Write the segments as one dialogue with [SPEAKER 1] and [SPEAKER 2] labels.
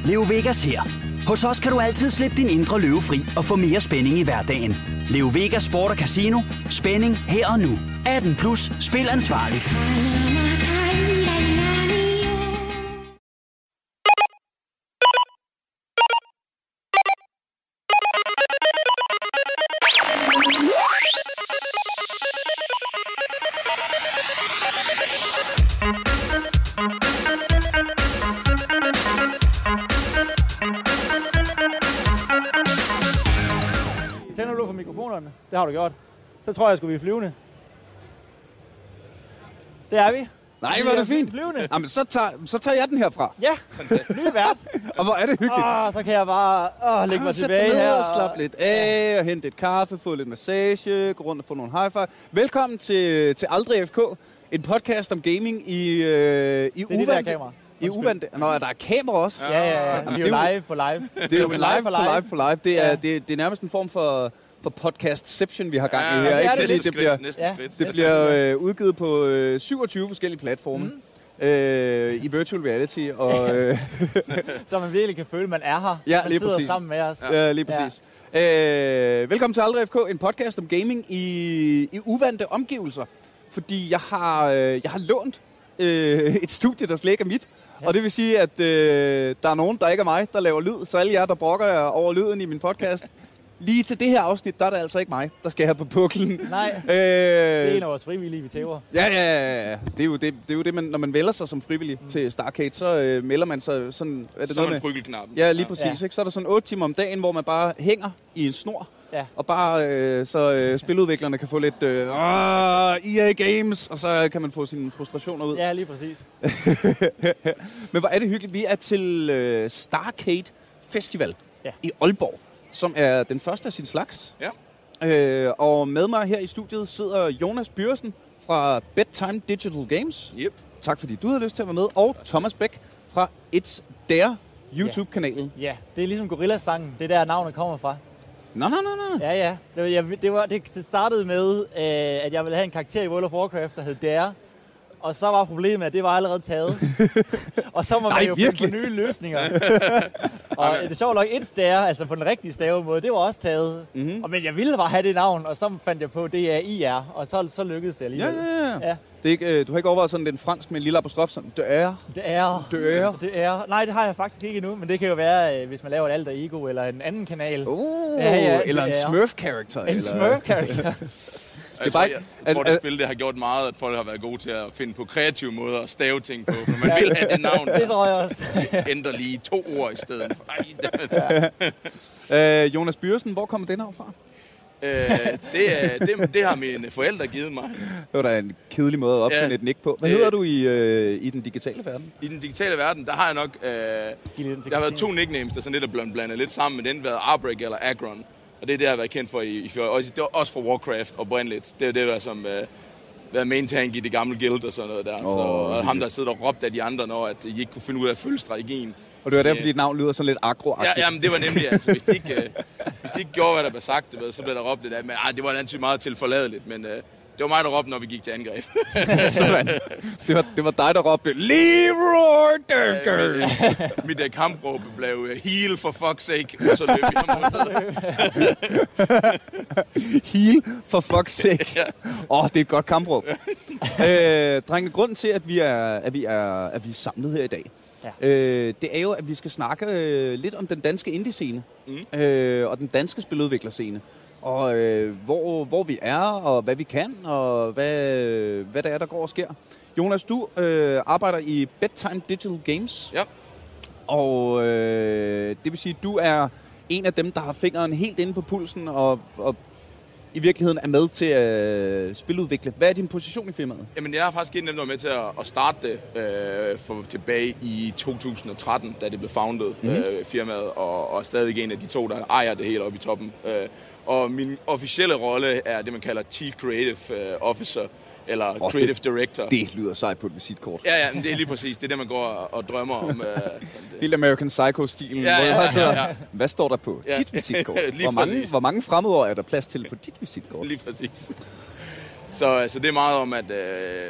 [SPEAKER 1] Leo Vegas her. Hos os kan du altid slippe din indre løve fri og få mere spænding i hverdagen. Leo Vegas Sport og Casino. Spænding her og nu. 18 plus. Spil ansvarligt.
[SPEAKER 2] Tænder du for mikrofonerne? Det har du gjort. Så tror jeg, skulle vi er flyvende. Det er vi.
[SPEAKER 3] Nej, hvor er det fint.
[SPEAKER 2] Flyvende.
[SPEAKER 3] Jamen, så tager jeg den herfra.
[SPEAKER 2] Ja, ny vært.
[SPEAKER 3] Og hvor er det hyggeligt.
[SPEAKER 2] Så kan jeg bare lægge mig
[SPEAKER 3] Sæt
[SPEAKER 2] tilbage
[SPEAKER 3] dig ned
[SPEAKER 2] her.
[SPEAKER 3] og slappe lidt af, og hente et kaffe, få lidt massage, gå rundt og få nogle high five. Velkommen til Aldrig FK, en podcast om gaming i uvante. I uvante. Nå, der er kamera også.
[SPEAKER 2] Ja. Det er jo live på live.
[SPEAKER 3] Det er jo live. Det er nærmest en form for podcastception, vi har gang i her.
[SPEAKER 2] Ikke?
[SPEAKER 4] Næste skridt.
[SPEAKER 3] Det bliver udgivet på 27 forskellige platforme. I virtual reality. Og,
[SPEAKER 2] så man virkelig kan føle, at man er her.
[SPEAKER 3] Ja,
[SPEAKER 2] man
[SPEAKER 3] lige
[SPEAKER 2] sidder
[SPEAKER 3] præcis.
[SPEAKER 2] sammen med os.
[SPEAKER 3] Ja, lige præcis. Velkommen til Aldrig FK, en podcast om gaming i uvante omgivelser. Fordi jeg har lånt et studie, der slet ikke er mit. Ja. Og det vil sige, at der er nogen, der ikke er mig, der laver lyd. Så alle jer, der brokker jer over lyden i min podcast, lige til det her afsnit, der er det altså ikke mig, der skal have på puklen.
[SPEAKER 2] Nej, det er en af vores frivillige, vi tæver.
[SPEAKER 3] Ja. Det er jo det, når man vælger sig som frivillig til Starcade, så melder man sig sådan... Er det
[SPEAKER 4] så er man trykkeknappen.
[SPEAKER 3] Ja, lige præcis. Ja. Ikke? Så er der sådan 8 timer om dagen, hvor man bare hænger i en snor.
[SPEAKER 2] Ja. Og
[SPEAKER 3] bare spiludviklerne kan få lidt EA Games, og så kan man få sine frustrationer ud.
[SPEAKER 2] Ja, lige præcis.
[SPEAKER 3] Men hvor er det hyggeligt. Vi er til Starcade Festival i Aalborg, som er den første af sin slags.
[SPEAKER 4] Ja.
[SPEAKER 3] Og med mig her i studiet sidder Jonas Bjørsen fra Bedtime Digital Games.
[SPEAKER 4] Yep.
[SPEAKER 3] Tak fordi du havde lyst til at være med. Og Thomas Bæk fra It's Dare YouTube-kanalen.
[SPEAKER 2] Ja, det er ligesom Gorilla-sangen. Det er der navnet kommer fra.
[SPEAKER 3] Nå.
[SPEAKER 2] Ja. Det startede med, at jeg ville have en karakter i World of Warcraft, der hed Dare. Og så var problemet, at det var allerede taget. Og så må man jo finde på nye løsninger. Og det er sjovt nok, It's Dare, altså på den rigtige stavemåde, det var også taget. Mm-hmm. Men jeg ville bare have det navn, og så fandt jeg på DAIR, og så lykkedes det alligevel.
[SPEAKER 3] Ja. Det er ikke, du har ikke overvejet sådan den fransk med en lille apostrof, sådan Det er. Nej,
[SPEAKER 2] det har jeg faktisk ikke endnu, men det kan jo være, hvis man laver et alter ego, eller en anden kanal.
[SPEAKER 3] Eller en Smurf-karakter.
[SPEAKER 2] En Smurf-karakter.
[SPEAKER 4] Jeg tror, det spil det har gjort meget, at folk har været gode til at finde på kreative måder at stave ting på. Når man vil have det navn,
[SPEAKER 2] det tror jeg også.
[SPEAKER 4] ændrer lige 2 ord i stedet.
[SPEAKER 3] Jonas Bjørsen, hvor kommer det navn fra?
[SPEAKER 4] Det har mine forældre givet mig.
[SPEAKER 3] Det var da en kedelig måde at opfinde et nick på. Hvad hedder du i den digitale verden?
[SPEAKER 4] I den digitale verden, der har jeg nok... der har været 2 nicknames, der sådan lidt er blevet blandet lidt sammen. Men den har været Arbreak eller Agron. Og det er det, jeg har været kendt for også for Warcraft oprindeligt. Det er det, der som været main tank i det gamle guild og sådan noget der. Så ham, der sidder og råbte af de andre, når at I ikke kunne finde ud af at følge strategien.
[SPEAKER 3] Og det var derfor, dit navn lyder sådan lidt aggro-agtigt.
[SPEAKER 4] Ja, men det var nemlig, altså, hvis de ikke gjorde, hvad der blev sagt, så blev der råbt lidt af. Men det var altid meget tilforladeligt, men det var mig, der råbte, når vi gik til angreb.
[SPEAKER 3] Så det var dig, der råbte Leroy Jenkins.
[SPEAKER 4] Mit kampråb blev heal for fuck's sake, og så løb jeg
[SPEAKER 3] Heal for fuck's sake. Ja. Det er et godt kampråb. Drenge, grunden til, at vi er samlet her i dag, det er jo, at vi skal snakke lidt om den danske indie-scene og den danske spiludviklerscene. Og hvor vi er, og hvad vi kan, og hvad der er, der går og sker. Jonas, du arbejder i Bedtime Digital Games.
[SPEAKER 4] Ja.
[SPEAKER 3] Og det vil sige, at du er en af dem, der har fingeren helt inde på pulsen, og i virkeligheden er med til at spiludvikle. Hvad er din position i firmaet?
[SPEAKER 4] Jamen, jeg har faktisk ikke nemt med til at starte det tilbage i 2013, da det blev founded, firmaet, og stadig en af de 2, der ejer det helt oppe i toppen. Og min officielle rolle er det, man kalder Chief Creative Officer, eller Creative Director.
[SPEAKER 3] Det lyder sejt på et visitkort.
[SPEAKER 4] Ja, men det er lige præcis. Det er det, man går og drømmer om.
[SPEAKER 3] Helt American Psycho-stilen.
[SPEAKER 4] Ja.
[SPEAKER 3] Hvad står der på dit visitkort? Hvor mange fremmedord er der plads til på dit visitkort?
[SPEAKER 4] Lige præcis. Så det er meget om, at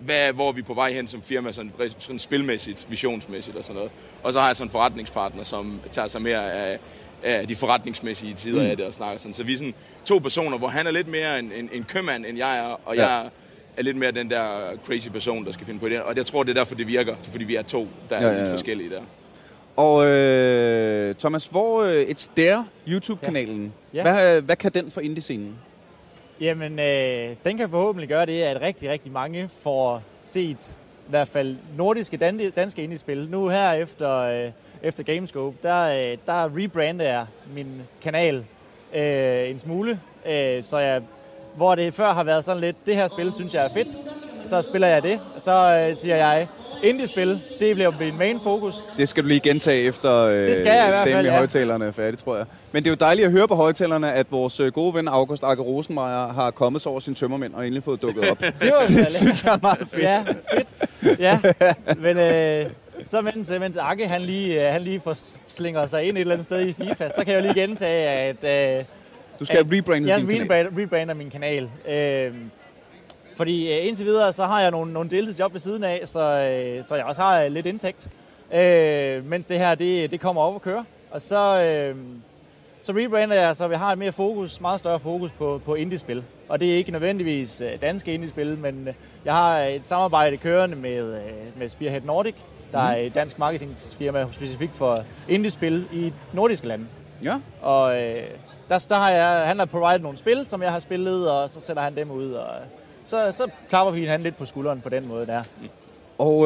[SPEAKER 4] hvor er vi på vej hen som firma, sådan spilmæssigt, visionsmæssigt og sådan noget. Og så har jeg sådan en forretningspartner, som tager sig mere af de forretningsmæssige tider af det og snakker sådan. Så vi er sådan 2 personer, hvor han er lidt mere en købmand, end jeg er, og jeg er lidt mere den der crazy person, der skal finde på det. Og jeg tror, det er derfor, det virker, fordi vi er 2, der er lidt forskellige der.
[SPEAKER 3] Og Thomas, hvor It's There, YouTube-kanalen, hvad kan den for indie-scenen? Jamen,
[SPEAKER 2] den kan forhåbentlig gøre det, at rigtig, rigtig mange får set i hvert fald nordiske, danske indie-spil. Nu her efter Gamescope, der rebrander jeg min kanal en smule, så hvor det før har været sådan lidt, det her spil synes jeg er fedt, så spiller jeg det, og så siger jeg, indie-spil, det bliver min main fokus.
[SPEAKER 3] Det skal du lige gentage efter den med højtalerne er færdig, tror jeg. Men det er jo dejligt at høre på højtalerne, at vores gode ven August Arke Rosenmeier har kommet sig over sine tømmermænd og endelig fået dukket op.
[SPEAKER 2] Det synes jeg er meget fedt. Ja, fedt. Ja, men så mens Arke han lige får slinger sig ind et eller andet sted i FIFA, så kan jeg jo lige gentage, at
[SPEAKER 3] du skal rebrande din kanal.
[SPEAKER 2] Jeg rebrander min kanal. Fordi indtil videre, så har jeg nogle deltidsjob ved siden af, så jeg også har lidt indtægt. Mens det her, det kommer op at køre. Og så rebrander jeg, så vi har et meget større fokus på indie-spil. Og det er ikke nødvendigvis danske indie-spil, men jeg har et samarbejde kørende med Spearhead Nordic, der er et dansk marketingfirma specifikt for indie-spil i nordiske lande.
[SPEAKER 3] Ja.
[SPEAKER 2] Og han har provided nogle spil, som jeg har spillet, og så sætter han dem ud, og så klapper vi hinanden lidt på skulderen på den måde der.
[SPEAKER 3] Og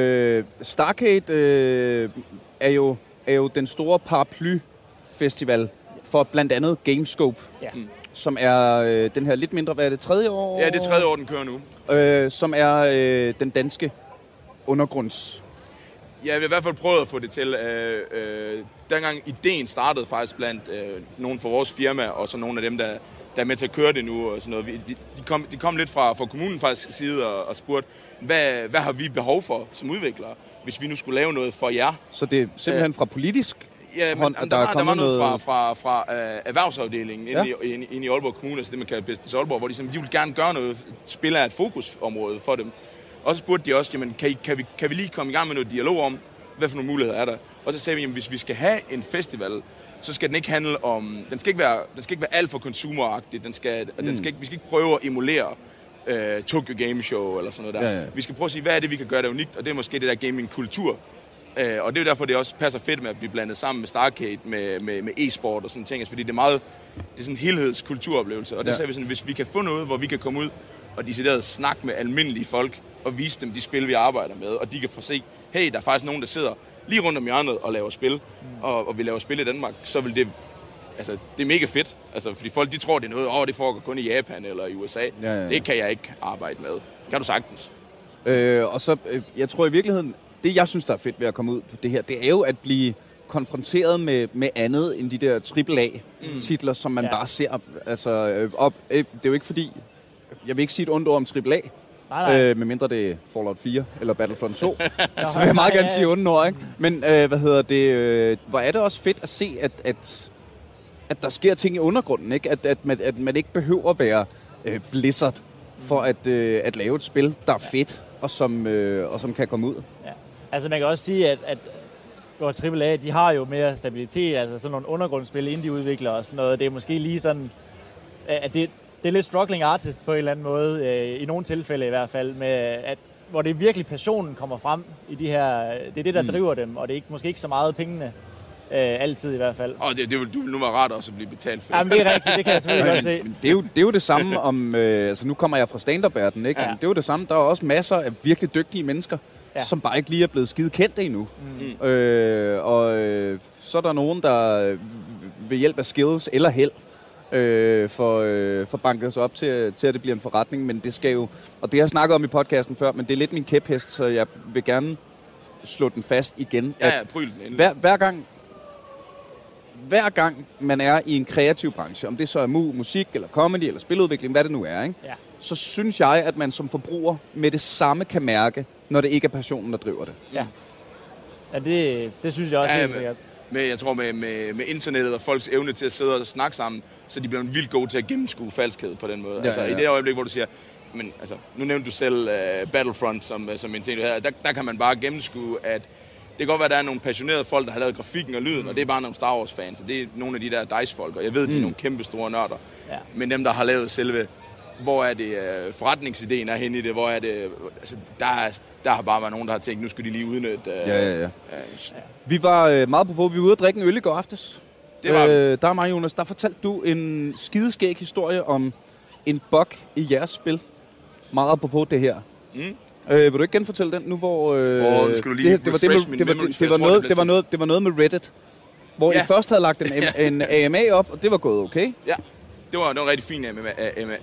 [SPEAKER 3] Starcade er jo den store paraplyfestival for blandt andet Gamescope, som er den her lidt mindre, hvad er det, 3. år?
[SPEAKER 4] Ja, det er 3. år, den kører nu.
[SPEAKER 3] Som er den danske undergrunds.
[SPEAKER 4] Ja, vi har i hvert fald prøvet at få det til. Dengang ideen startede faktisk blandt nogle fra vores firma, og så nogle af dem, der er med til at køre det nu. Og sådan noget. De kom lidt fra kommunen faktisk side og spurgte, hvad har vi behov for som udviklere, hvis vi nu skulle lave noget for jer?
[SPEAKER 3] Så det er simpelthen fra politisk
[SPEAKER 4] hånd, der var noget fra erhvervsafdelingen inde i Aalborg Kommune, altså det man kalder Business Aalborg, hvor de ville gerne gøre noget, spil er et fokusområde for dem. Og så spurgte de også, jamen, kan vi lige komme i gang med noget dialog om, hvad for nogle muligheder er der? Og så sagde vi, jamen, hvis vi skal have en festival, så skal den ikke handle om, den skal ikke være alt for consumeragtig. Vi skal ikke prøve at emulere Tokyo Game Show eller sådan noget der. Ja. Vi skal prøve at sige, hvad er det, vi kan gøre der unikt, og det er måske det der gaming-kultur. Og det er jo derfor, det også passer fedt med at blive blandet sammen med Starcade, med e-sport og sådan ting, altså, fordi det er sådan en helhedskulturoplevelse. Og der sagde vi sådan, hvis vi kan få noget, hvor vi kan komme ud og decideret snakke med almindelige folk, og vise dem de spil, vi arbejder med, og de kan få se, hey, der er faktisk nogen, der sidder lige rundt om hjørnet og laver spil, og vi laver spil i Danmark, så vil det, altså, det er mega fedt. Altså, fordi folk, de tror, det er noget, det foregår kun i Japan eller i USA. Ja. Det kan jeg ikke arbejde med. Det kan du sagtens.
[SPEAKER 3] Og så, jeg tror i virkeligheden, det jeg synes, der er fedt ved at komme ud på det her, det er jo at blive konfronteret med andet end de der AAA-titler, som man bare ser. Altså, det er jo ikke fordi, jeg vil ikke sige et ondt ord om AAA, medmindre det er Fallout 4 eller Battlefront 2. Så vil jeg meget gerne sige ondt ord, ikke? Men hvor er det også fedt at se, at der sker ting i undergrunden, ikke? At man ikke behøver at være Blizzard for at lave et spil, der er fedt og som kan komme ud. Ja.
[SPEAKER 2] Altså man kan også sige, at AAA, de har jo mere stabilitet, altså sådan nogle undergrundsspil, indie-udviklere og sådan noget. Det er måske lige sådan, at det er lidt struggling artist på en eller anden måde, i nogle tilfælde i hvert fald, med hvor det virkelig passionen kommer frem i de her, det er det, der driver dem, og det er måske ikke så meget pengene, altid i hvert fald.
[SPEAKER 4] Og det vil nu være rart også at blive betalt for.
[SPEAKER 2] Jamen det er rigtigt, det kan jeg selvfølgelig godt se.
[SPEAKER 3] Det er jo det samme om, altså nu kommer jeg fra stand-up-verdenen, ikke? Ja. Det er jo det samme, der er også masser af virkelig dygtige mennesker, som bare ikke lige er blevet skide kendt endnu. Så er der nogen, der ved hjælp af skills eller held, for banket sig op til at det bliver en forretning, men det skal jo, og det har jeg snakket om i podcasten før, men det er lidt min kæphest, så jeg vil gerne slå den fast igen.
[SPEAKER 4] Pryl den
[SPEAKER 3] hver gang man er i en kreativ branche, om det så er musik eller comedy eller spiludvikling, hvad det nu er, ikke? Ja. Så synes jeg, at man som forbruger med det samme kan mærke, når det ikke er passionen, der driver det.
[SPEAKER 2] Ja, det synes jeg også helt sikkert.
[SPEAKER 4] Men jeg tror med internettet og folks evne til at sidde og snakke sammen, så de bliver vildt gode til at gennemskue falskhed på den måde. Altså i det øjeblik, hvor du siger, men altså, nu nævnte du selv Battlefront som en ting her. Der kan man bare gennemskue, at det kan godt være, at der er nogle passionerede folk, der har lavet grafikken og lyden, og det er bare nogle Star Wars-fans, og det er nogle af de der DICE-folk, og jeg ved, de er nogle kæmpe store nørder. Ja. Men dem, der har lavet selve, hvor er det forretningsideen er henne i det, hvor er det, altså, der har bare været nogen, der har tænkt, nu skal de lige udnytte.
[SPEAKER 3] Ja. Vi var meget på, vi var ude at drikke en øl i går aftes.
[SPEAKER 4] Det var
[SPEAKER 3] der er mig, Jonas, der fortalte du en skideskæg historie om en bug i jeres spil. Meget på det her. Vil du ikke genfortælle den nu, hvor... Det var noget med Reddit, hvor I først havde lagt en AMA op, og det var gået okay.
[SPEAKER 4] Ja, det var en rigtig fin AMA,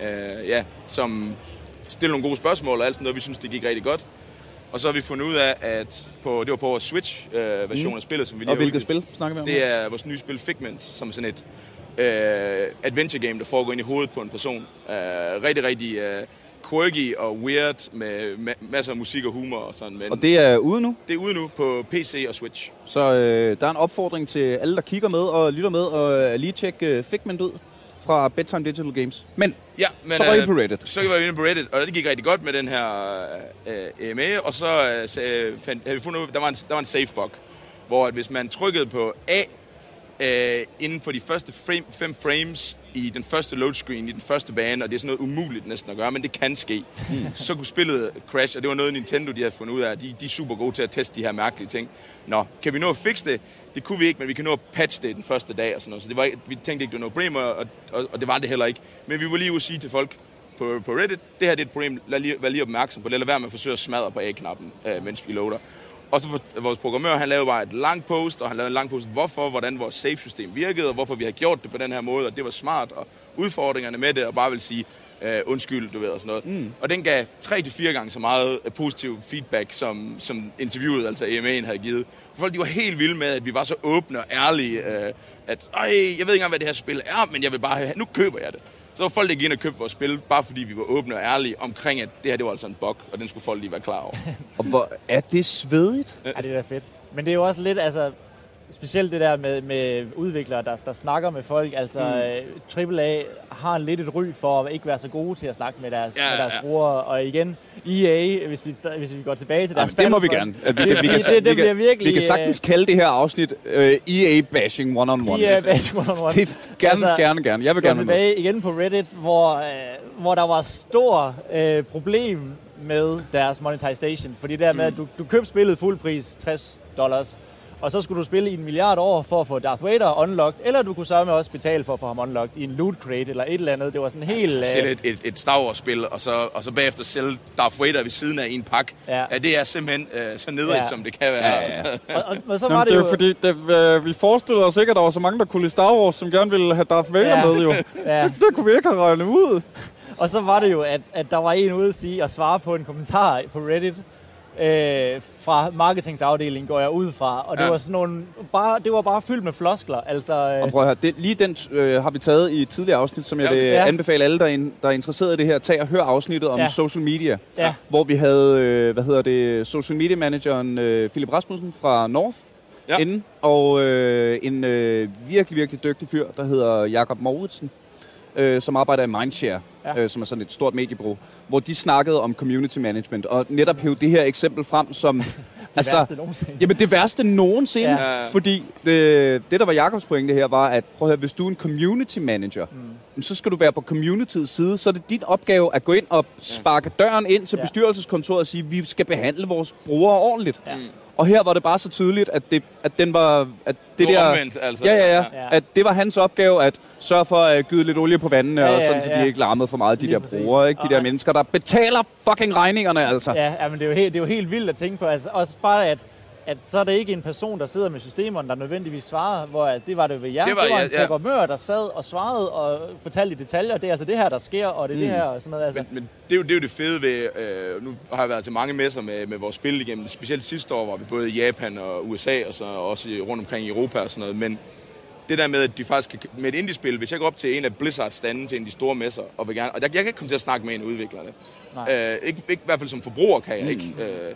[SPEAKER 4] som stillede nogle gode spørgsmål og alt sådan noget. Vi synes, det gik rigtig godt. Og så har vi fundet ud af, at det var på vores Switch-version af spillet, som vi lige har.
[SPEAKER 3] Og hvilket spil snakker vi om?
[SPEAKER 4] Det er vores nye spil Figment, som er sådan et adventure game, der foregår ind i hovedet på en person. Rigtig quirky og weird med masser af musik og humor og sådan. Men
[SPEAKER 3] og det er ude nu?
[SPEAKER 4] Det er ude nu på PC og Switch.
[SPEAKER 3] Så der er en opfordring til alle, der kigger med og lytter med, og lige tjekke Figment ud fra Bedtime Digital Games. Men så var I på Reddit.
[SPEAKER 4] Så var vi inde på Reddit, og det gik rigtig godt med den her AMA, og så havde vi fundet ud, der var en safe bug, hvor at hvis man trykkede på A inden for de første 5 frames i den første load screen, i den første bane, og det er sådan noget umuligt næsten at gøre, men det kan ske. Så kunne spillet crash, og det var noget Nintendo, de havde fundet ud af. De er super gode til at teste de her mærkelige ting. Nå, kan vi nå at fikse det? Det kunne vi ikke, men vi kan nå at patche det den første dag og sådan noget. Så vi tænkte ikke, det var noget problem, og det var det heller ikke. Men vi var lige ude at sige til folk på Reddit, det her det er et problem, vær lige opmærksom på det, eller vær med at forsøge at smadre på A-knappen, mens vi loader. Og så vores programmør, han lavede bare et langt post, og han lavede en lang post, hvordan vores safe-system virkede, og hvorfor vi har gjort det på den her måde, og det var smart, og udfordringerne med det, og bare vil sige, undskyld, du ved, og sådan noget. Og den gav 3-4 gange så meget positiv feedback, som interviewet, altså AMA'en, havde givet. Folk, de var helt vilde med, at vi var så åbne og ærlige, at jeg ved ikke engang, hvad det her spil er, men jeg vil bare have, nu køber jeg det. Så var folk, der gik ind og købte vores spil, bare fordi vi var åbne og ærlige omkring, at det her, det var altså en bug, og den skulle folk lige være klar over.
[SPEAKER 3] Og hvor er det svedigt?
[SPEAKER 2] Ja, det er da fedt. Men det er jo også lidt, altså, specielt det der med udviklere, der snakker med folk. Altså, AAA har lidt et ry for at ikke være så gode til at snakke med deres brugere. Og igen, EA, hvis vi går tilbage til deres
[SPEAKER 3] det må vi gerne. Vi kan sagtens kalde det her afsnit EA-bashing one-on-one.
[SPEAKER 2] EA-bashing one-on-one.
[SPEAKER 3] Det gerne. Jeg vil gerne
[SPEAKER 2] tilbage igen på Reddit, hvor der var stor problem med deres monetization. Fordi det der med, at du købte spillet fuld pris, $60, og så skulle du spille i 1 milliard år for at få Darth Vader unlocked, eller du kunne sørge også betale for at få ham unlocked i en loot crate eller et eller andet. Det var sådan helt...
[SPEAKER 4] Sælge et Star Wars-spil, og så bagefter sælge Darth Vader ved siden af en pakke. Ja, det er simpelthen så nedrigt, som det kan være.
[SPEAKER 2] Ja. Og så var det jo...
[SPEAKER 5] fordi vi forestiller os ikke, at der var så mange, der kunne lide Star Wars, som gerne ville have Darth Vader med, jo. Ja. Det kunne vi ikke have regnet ud.
[SPEAKER 2] Og så var det jo, at der var en ude at sige og svare på en kommentar på Reddit, fra marketingsafdelingen går jeg ud fra, og det var sådan nogle det var bare fyldt med floskler. Altså
[SPEAKER 3] og prøv at høre, lige den har vi taget i et tidligere afsnit, som jeg vil anbefale alle der er interesseret i det her, tag og hør afsnittet om social media, hvor vi havde social media manageren Philip Rasmussen fra North inden, og en virkelig virkelig dygtig fyr, der hedder Jakob Mouritsen, som arbejder i Mindshare, som er sådan et stort mediebureau, hvor de snakkede om community management, og netop hævde det her eksempel frem som
[SPEAKER 2] værste nogensinde.
[SPEAKER 3] Jamen det værste nogensinde, fordi det der var Jakobs pointe her, var, at prøv at høre, hvis du er en community manager, så skal du være på communityets side, så er det din opgave at gå ind og sparke døren ind til bestyrelseskontoret og sige, at vi skal behandle vores brugere ordentligt. Og her var det bare så tydeligt, at det der
[SPEAKER 4] omvendt, altså.
[SPEAKER 3] At det var hans opgave at sørge for at gyde lidt olie på vandene, og sådan, så de ikke larmede for meget, de der brugere, ikke? De der mennesker, der betaler fucking regningerne, altså.
[SPEAKER 2] Ja, men det er jo helt vildt at tænke på, altså også bare at så er det ikke en person, der sidder med systemerne, der nødvendigvis svarer, hvor det var det ved jer. Det var en programmør, der sad og svarede og fortalte i detaljer, det er altså det her, der sker, og det er det her, og sådan noget. Altså.
[SPEAKER 4] Men det er jo det fede ved, nu har jeg været til mange messer med vores spil igennem, specielt sidste år var vi både i Japan og USA, og så også rundt omkring i Europa og sådan noget, men det der med, at de faktisk kan, med et indie-spil, hvis jeg går op til en af Blizzards stande til en af de store messer, og jeg kan ikke komme til at snakke med en af udviklerne. Ikke i hvert fald som forbruger kan jeg ikke.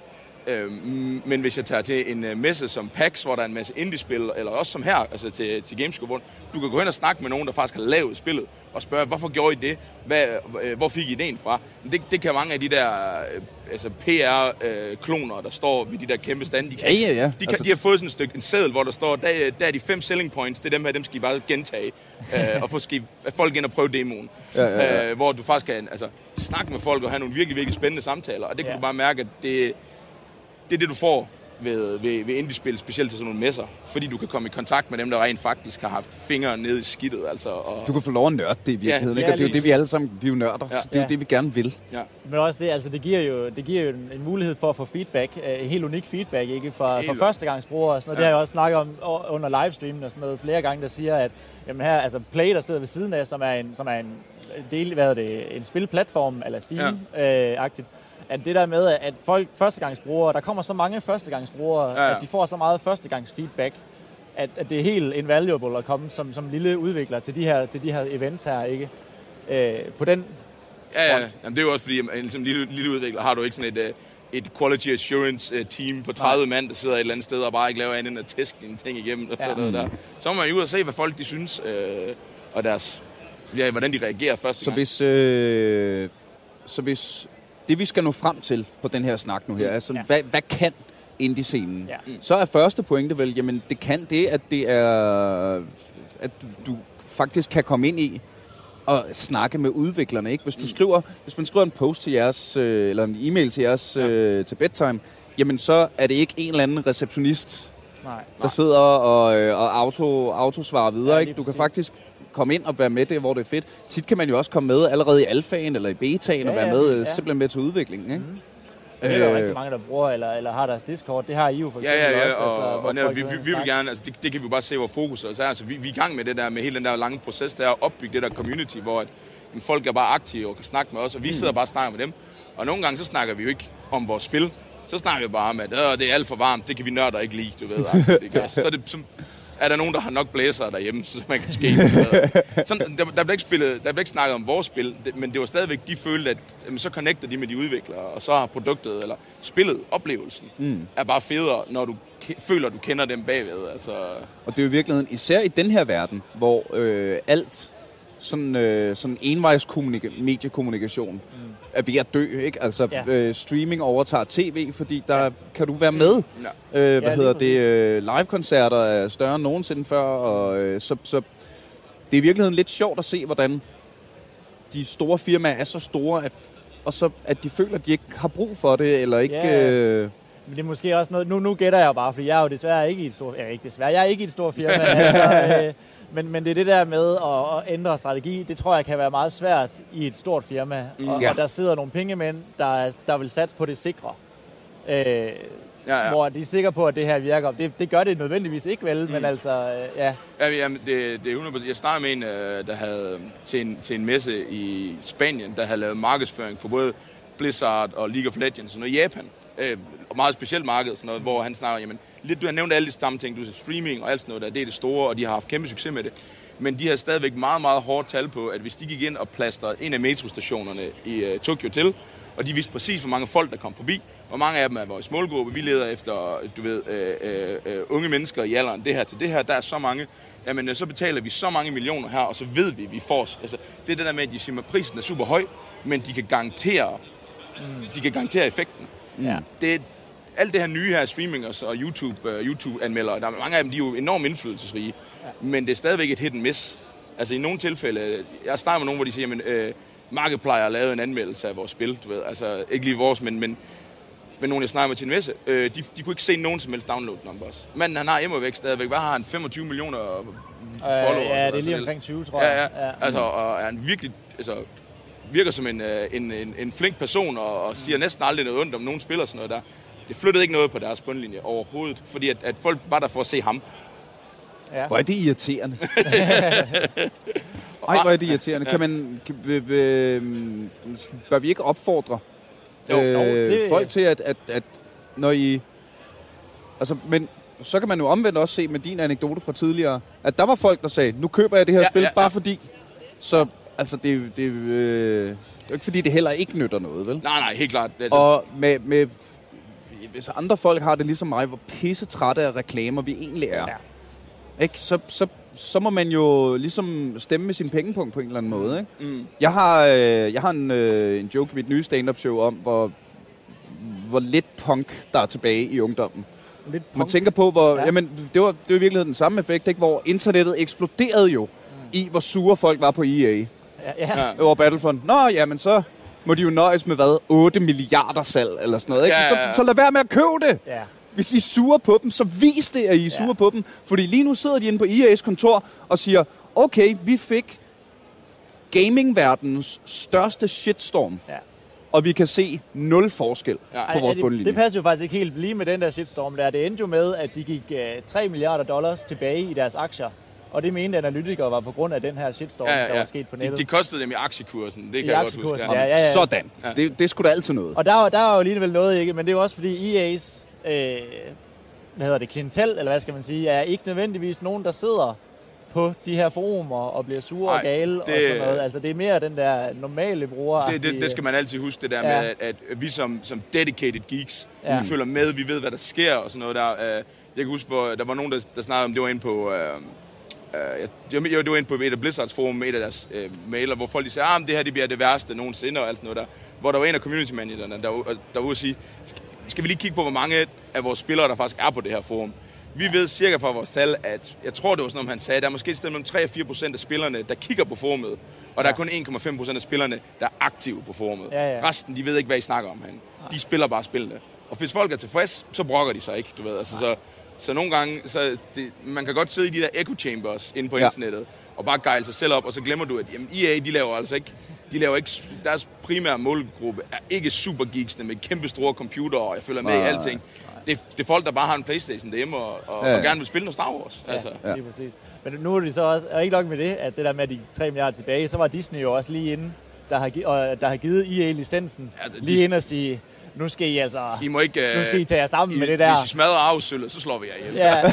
[SPEAKER 4] Men hvis jeg tager til en messe som PAX, hvor der er en masse indie-spil, eller også som her, altså til Gamescom, hvor du kan gå hen og snakke med nogen, der faktisk har lavet spillet, og spørge, hvorfor gjorde I det? Hvor fik I ideen fra? Det kan mange af de der PR-kloner, der står ved de der kæmpe stande, de har fået sådan en seddel, hvor der står, der er de 5 selling points, det er dem skal I bare gentage, og få folk ind og prøve demoen. Hvor du faktisk kan snakke med folk og have nogle virkelig, virkelig spændende samtaler, og det kan du bare mærke, at det er det, du får ved indie-spil, specielt til sådan nogle messer, fordi du kan komme i kontakt med dem, der rent faktisk har haft fingre nede i skidtet. Du
[SPEAKER 3] kan få lov at nørde det i virkeligheden, ikke? Og det er jo det, vi alle sammen, vi er jo nørder, så det er jo det, vi gerne vil.
[SPEAKER 2] Ja. Men også det, det giver jo en mulighed for at få feedback, helt unik feedback, ikke? For førstegangsbrugere og sådan noget. Det har jeg også snakket om under livestreamen og sådan noget flere gange, der siger, at jamen her, Play, der sidder ved siden af, som er en del, en spilplatform, eller Steam-agtigt, at det der med, at folk førstegangsbrugere, der kommer så mange førstegangsbrugere, at de får så meget førstegangsfeedback, at det er helt invaluable at komme som lille udvikler til de her events her, ikke? På den
[SPEAKER 4] Jamen, det er jo også fordi, som lille udvikler har du ikke sådan et quality assurance team på 30 mand, der sidder et eller andet sted og bare ikke laver andet end at teste dine ting igennem og sådan noget der. Så må man jo ud og se, hvad folk de synes, og hvordan de reagerer første gang.
[SPEAKER 3] Så hvis det, vi skal nå frem til på den her snak nu her, altså, hvad kan indie-scenen? Ja. Så er første pointe vel, jamen, det kan det, at du faktisk kan komme ind i og snakke med udviklerne, ikke? Hvis man skriver en post til jeres, eller en e-mail til jeres til bedtime, jamen så er det ikke en eller anden receptionist, der sidder og autosvarer videre, ikke? Du kan faktisk komme ind og være med det, hvor det er fedt. Tit kan man jo også komme med allerede i alfaen eller i betaen og være med simpelthen med til udviklingen, ikke?
[SPEAKER 2] Det er jo rigtig mange, der bruger eller har deres Discord. Det har I jo for eksempel også.
[SPEAKER 4] Og vi vil gerne, det kan vi bare se, hvor fokus er. Altså, vi er i gang med det der, med hele den der lange proces, der er at opbygge det der community, hvor folk er bare aktive og kan snakke med os, og vi sidder bare og snakker med dem. Og nogle gange, så snakker vi jo ikke om vores spil. Så snakker vi bare om, at det er alt for varmt, det kan vi nørder ikke lide, du ved. Så er det er der nogen, der har nok blæsere derhjemme, så man kan ske. Der blev ikke snakket om vores spil, men det var stadigvæk, de følte, at så connecter de med de udviklere, og så har produktet, eller spillet, oplevelsen, er bare federe, når du føler, du kender dem bagved. Altså.
[SPEAKER 3] Og det er jo i virkeligheden, især i den her verden, hvor alt sådan envejs mediekommunikation er ved at dø, ikke? Altså streaming overtager tv, fordi der kan du være med. Live-koncerter er større end nogensinde før, og så det er i virkeligheden lidt sjovt at se, hvordan de store firmaer er så store, at de føler, at de ikke har brug for det, eller ikke.
[SPEAKER 2] Men det er måske også noget. Nu gætter jeg bare, fordi jeg er jo desværre ikke i et stort. Jeg er ikke i et stort firma. Men det er det der med at ændre strategi, det tror jeg kan være meget svært i et stort firma. Og der sidder nogle pengemænd, der vil satse på det sikre. Hvor de er sikre på, at det her virker. Det gør det nødvendigvis ikke vel, men altså,
[SPEAKER 4] Jamen, det er 100%. Jeg snakkede med en, der havde til en messe i Spanien, der havde lavet markedsføring for både Blizzard og League of Legends, og noget Japan. Og meget specielt marked, sådan noget, hvor han snakker, jamen, lidt, du har nævnt alle de samme ting, du siger streaming og alt sådan noget der, det er det store, og de har haft kæmpe succes med det. Men de har stadigvæk meget, meget hårdt tal på, at hvis de gik ind og plastrede en af metrostationerne i Tokyo til, og de vidste præcis, hvor mange folk, der kom forbi, hvor mange af dem er vores målgruppe, vi leder efter, unge mennesker i alderen, det her til det her, der er så mange, jamen så betaler vi så mange millioner her, og så ved vi får, altså det er det der med, at de siger, at prisen er super høj, men de kan garantere effekten.
[SPEAKER 2] Ja.
[SPEAKER 4] Det alt det her nye her, streamingers og YouTube-anmeldere, der er mange af dem, de er jo enormt indflydelsesrige, men det er stadigvæk et hit and miss. Altså i nogle tilfælde, jeg snakker med nogen, hvor de siger, at Markiplier har lavet en anmeldelse af vores spil, du ved, altså ikke lige vores, men nogen, jeg snakker med til en messe, de kunne ikke se nogen som helst download numbers. Manden, han har immervæk stadigvæk, hvad har han, 25 millioner followers?
[SPEAKER 2] Ja, det er lige omkring 20, tror jeg.
[SPEAKER 4] Ja. Altså, og er han virkelig, altså, virker som en flink person, og siger næsten aldrig noget ondt om nogen spiller sådan noget der. Det flyttede ikke noget på deres bundlinje overhovedet, fordi at folk var der for at se ham.
[SPEAKER 3] Ja. Hvor er det irriterende. Hvor er det irriterende. Kan man, bør vi ikke opfordre folk til, at når I... Altså, men så kan man jo omvendt også se med din anekdote fra tidligere, at der var folk, der sagde, nu køber jeg det her spil, bare fordi... Så altså, det er jo ikke fordi, det heller ikke nytter noget, vel?
[SPEAKER 4] Nej, helt klart.
[SPEAKER 3] Og med hvis andre folk har det ligesom mig, hvor pisse trætte af reklamer vi egentlig er, ikke? Så må man jo ligesom stemme med sin pengepunkt på en eller anden måde, ikke? Mm. Jeg har en joke i mit nye stand-up show om, hvor lidt punk der er tilbage i ungdommen. Man tænker på, hvor jamen, det var i virkeligheden den samme effekt, ikke? Hvor internettet eksploderede jo i, hvor sure folk var på EA. Over Battlefront. Nå, jamen så må de jo nøjes med, 8 milliarder salg eller sådan noget, ikke? Så lad være med at købe det! Ja. Hvis I er sure på dem, så vis det, at I er sure på dem. Fordi lige nu sidder de inde på EA's kontor og siger, okay, vi fik gamingverdenens største shitstorm. Ja. Og vi kan se 0 forskel på vores bundlinje.
[SPEAKER 2] Det passer jo faktisk ikke helt lige med den der shitstorm der. Det endte jo med, at de gik $3 milliarder tilbage i deres aktier. Og det mente analytikere var på grund af den her shitstorm, der var sket på nettet.
[SPEAKER 4] De kostede dem i aktiekursen, det kan jeg godt huske.
[SPEAKER 2] Ja.
[SPEAKER 3] Sådan. Ja. Det skulle da altid noget.
[SPEAKER 2] Og der er jo alligevel noget, ikke? Men det er jo også fordi EA's klientel, eller hvad skal man sige, er ikke nødvendigvis nogen, der sidder på de her forumer og bliver sure og gale og sådan noget. Altså det er mere den der normale bruger.
[SPEAKER 4] Det skal man altid huske, det der med, at vi som dedicated geeks, vi følger med, vi ved, hvad der sker og sådan noget der. Jeg kan huske, hvor der var nogen, der snakkede om, det var inde på... det var inde på et af Blizzards forum med et af deres mailer, hvor folk siger, det her det bliver det værste nogensinde og alt sådan noget der. Hvor der var en af community managerne, der var ude at sige, skal vi lige kigge på, hvor mange af vores spillere, der faktisk er på det her forum. Vi ved cirka fra vores tal, at jeg tror, det var sådan noget, han sagde, der er måske et sted mellem 3-4% af spillerne, der kigger på forumet, og der er kun 1,5% af spillerne, der er aktive på forumet. Resten, de ved ikke, hvad I snakker om herinde. De spiller bare spillene. Og hvis folk er tilfreds, så brokker de sig ikke, du ved. Altså, så nogle gange, man kan godt sidde i de der echo chambers inde på internettet, og bare gejle sig selv op, og så glemmer du, at EA, de laver ikke, deres primære målgruppe er ikke supergeeksene med kæmpe store computere, og jeg følger med i alting. Det er folk, der bare har en PlayStation derhjemme, og gerne vil spille noget Star Wars. Altså.
[SPEAKER 2] Lige præcis. Men nu er det så også, og ikke nok med det, at det der med at de 3 milliarder tilbage, så var Disney jo også lige inde, der har givet EA-licensen, lige ind og sige, nu skal I altså, nu skal I tage jer sammen med det der.
[SPEAKER 4] Hvis I smadrer arvesølvet, så slår vi jer ihjel.
[SPEAKER 2] Ja.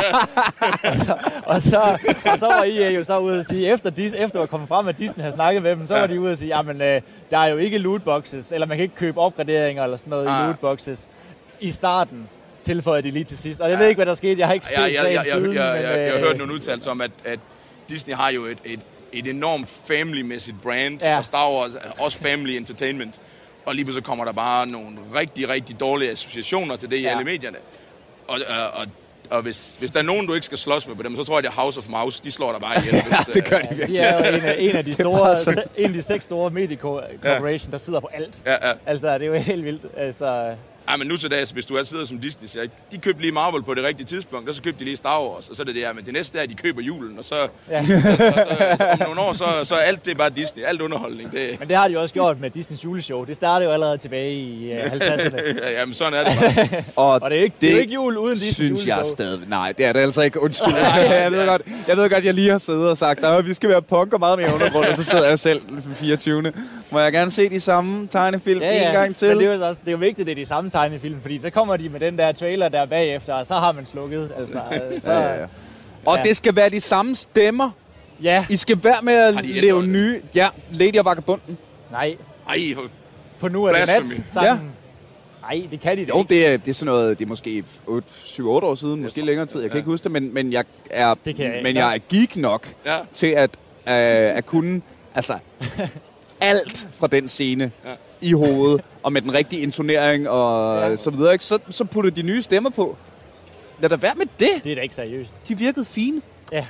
[SPEAKER 2] og så var EA jo så ude at sige, efter at komme frem, at Disney havde snakket med dem, så var de ude at sige, jamen, der er jo ikke lootboxes, eller man kan ikke købe opgraderinger eller sådan noget i lootboxes i starten, tilføjer de lige til sidst. Og jeg ved ikke, hvad der skete. Jeg har ikke set sagen siden.
[SPEAKER 4] Jeg har hørt nogle udtalelser om, at Disney har jo et enormt family-mæssigt brand, og Star Wars er også family entertainment. Og lige pludselig kommer der bare nogle rigtig, rigtig dårlige associationer til det i alle medierne. Og hvis der er nogen, du ikke skal slås med på dem, så tror jeg, det er House of Mouse. De slår dig bare ihjel.
[SPEAKER 3] Det gør de virkelig.
[SPEAKER 2] De er jo en af de store, en af de 6 store mediecorporation, der sidder på alt. Altså, det er jo helt vildt. Altså...
[SPEAKER 4] Ej, men nu til dags, hvis du sidder som Disney, så de købte lige Marvel på det rigtige tidspunkt, og så købte de lige Star Wars, og så er det men det næste er, de køber julen, og så om nogle år, så alt det er bare Disney, alt underholdning. Det.
[SPEAKER 2] Men det har de jo også gjort med Disneys juleshow. Det startede jo allerede tilbage i 50'erne.
[SPEAKER 4] Jamen, sådan er det bare.
[SPEAKER 2] og det er jo ikke jul uden Disneys juleshow.
[SPEAKER 3] Synes jeg stadig. Nej, det er det altså ikke. Undskyld. Jeg ved godt, jeg lige har siddet og sagt, at vi skal være punk og meget mere undergrund, og så sidder jeg selv 24. Må jeg gerne se de samme tegnefilm en gang til?
[SPEAKER 2] Men det er jo vigtigt, det er de samme tegnefilm, fordi så kommer de med den der trailer der bagefter, og så har man slukket. Altså,
[SPEAKER 3] Og det skal være de samme stemmer.
[SPEAKER 2] Ja.
[SPEAKER 3] I skal være med at lave nye... Ja, Lady og Vagabunden.
[SPEAKER 2] Nej.
[SPEAKER 4] Ej,
[SPEAKER 2] på nu er det nat sammen. Nej, det kan de da
[SPEAKER 3] ikke.
[SPEAKER 2] Det
[SPEAKER 3] er sådan noget, det er måske 7-8 år siden, måske længere tid, jeg kan ikke huske det, men jeg er geek nok til at kunne, altså, alt fra den scene i hovedet, og med den rigtige intonering og så videre, ikke? Så putter de nye stemmer på. Lad da være med det.
[SPEAKER 2] Det er da ikke seriøst.
[SPEAKER 3] De virkede fine.
[SPEAKER 2] Ja.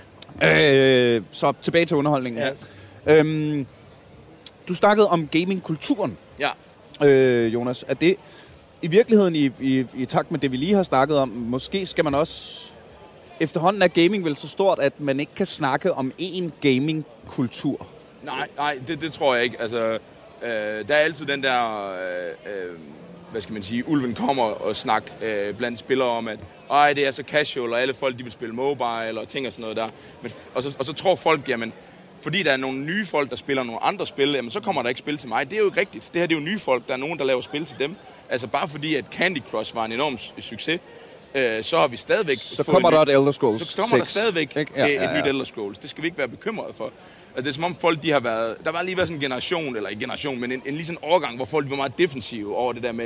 [SPEAKER 3] Så tilbage til underholdningen. Ja. Du snakkede om gamingkulturen.
[SPEAKER 4] Ja.
[SPEAKER 3] Jonas, er det i virkeligheden i takt med det, vi lige har snakket om, måske skal man også... Efterhånden er gaming vel så stort, at man ikke kan snakke om én gamingkultur?
[SPEAKER 4] Nej, det tror jeg ikke. Altså, der er altid den der... hvad skal man sige, ulven kommer og snakker blandt spillere om, at det er så casual, og alle folk de vil spille mobile og ting og sådan noget der. Men, og så tror folk, jamen, fordi der er nogle nye folk, der spiller nogle andre spil, jamen, så kommer der ikke spil til mig. Det er jo ikke rigtigt. Det her det er jo nye folk. Der er nogen, der laver spil til dem. Altså bare fordi, at Candy Crush var en enorm succes, så har vi stadigvæk...
[SPEAKER 3] Så kommer der et Elder Scrolls 6.
[SPEAKER 4] Så kommer der stadigvæk et nyt Elder Scrolls. Det skal vi ikke være bekymret for. Altså, det er som om folk, de har været... Der var lige været sådan en generation, eller ikke generation, men en lige sådan overgang, hvor folk var meget defensive over det der med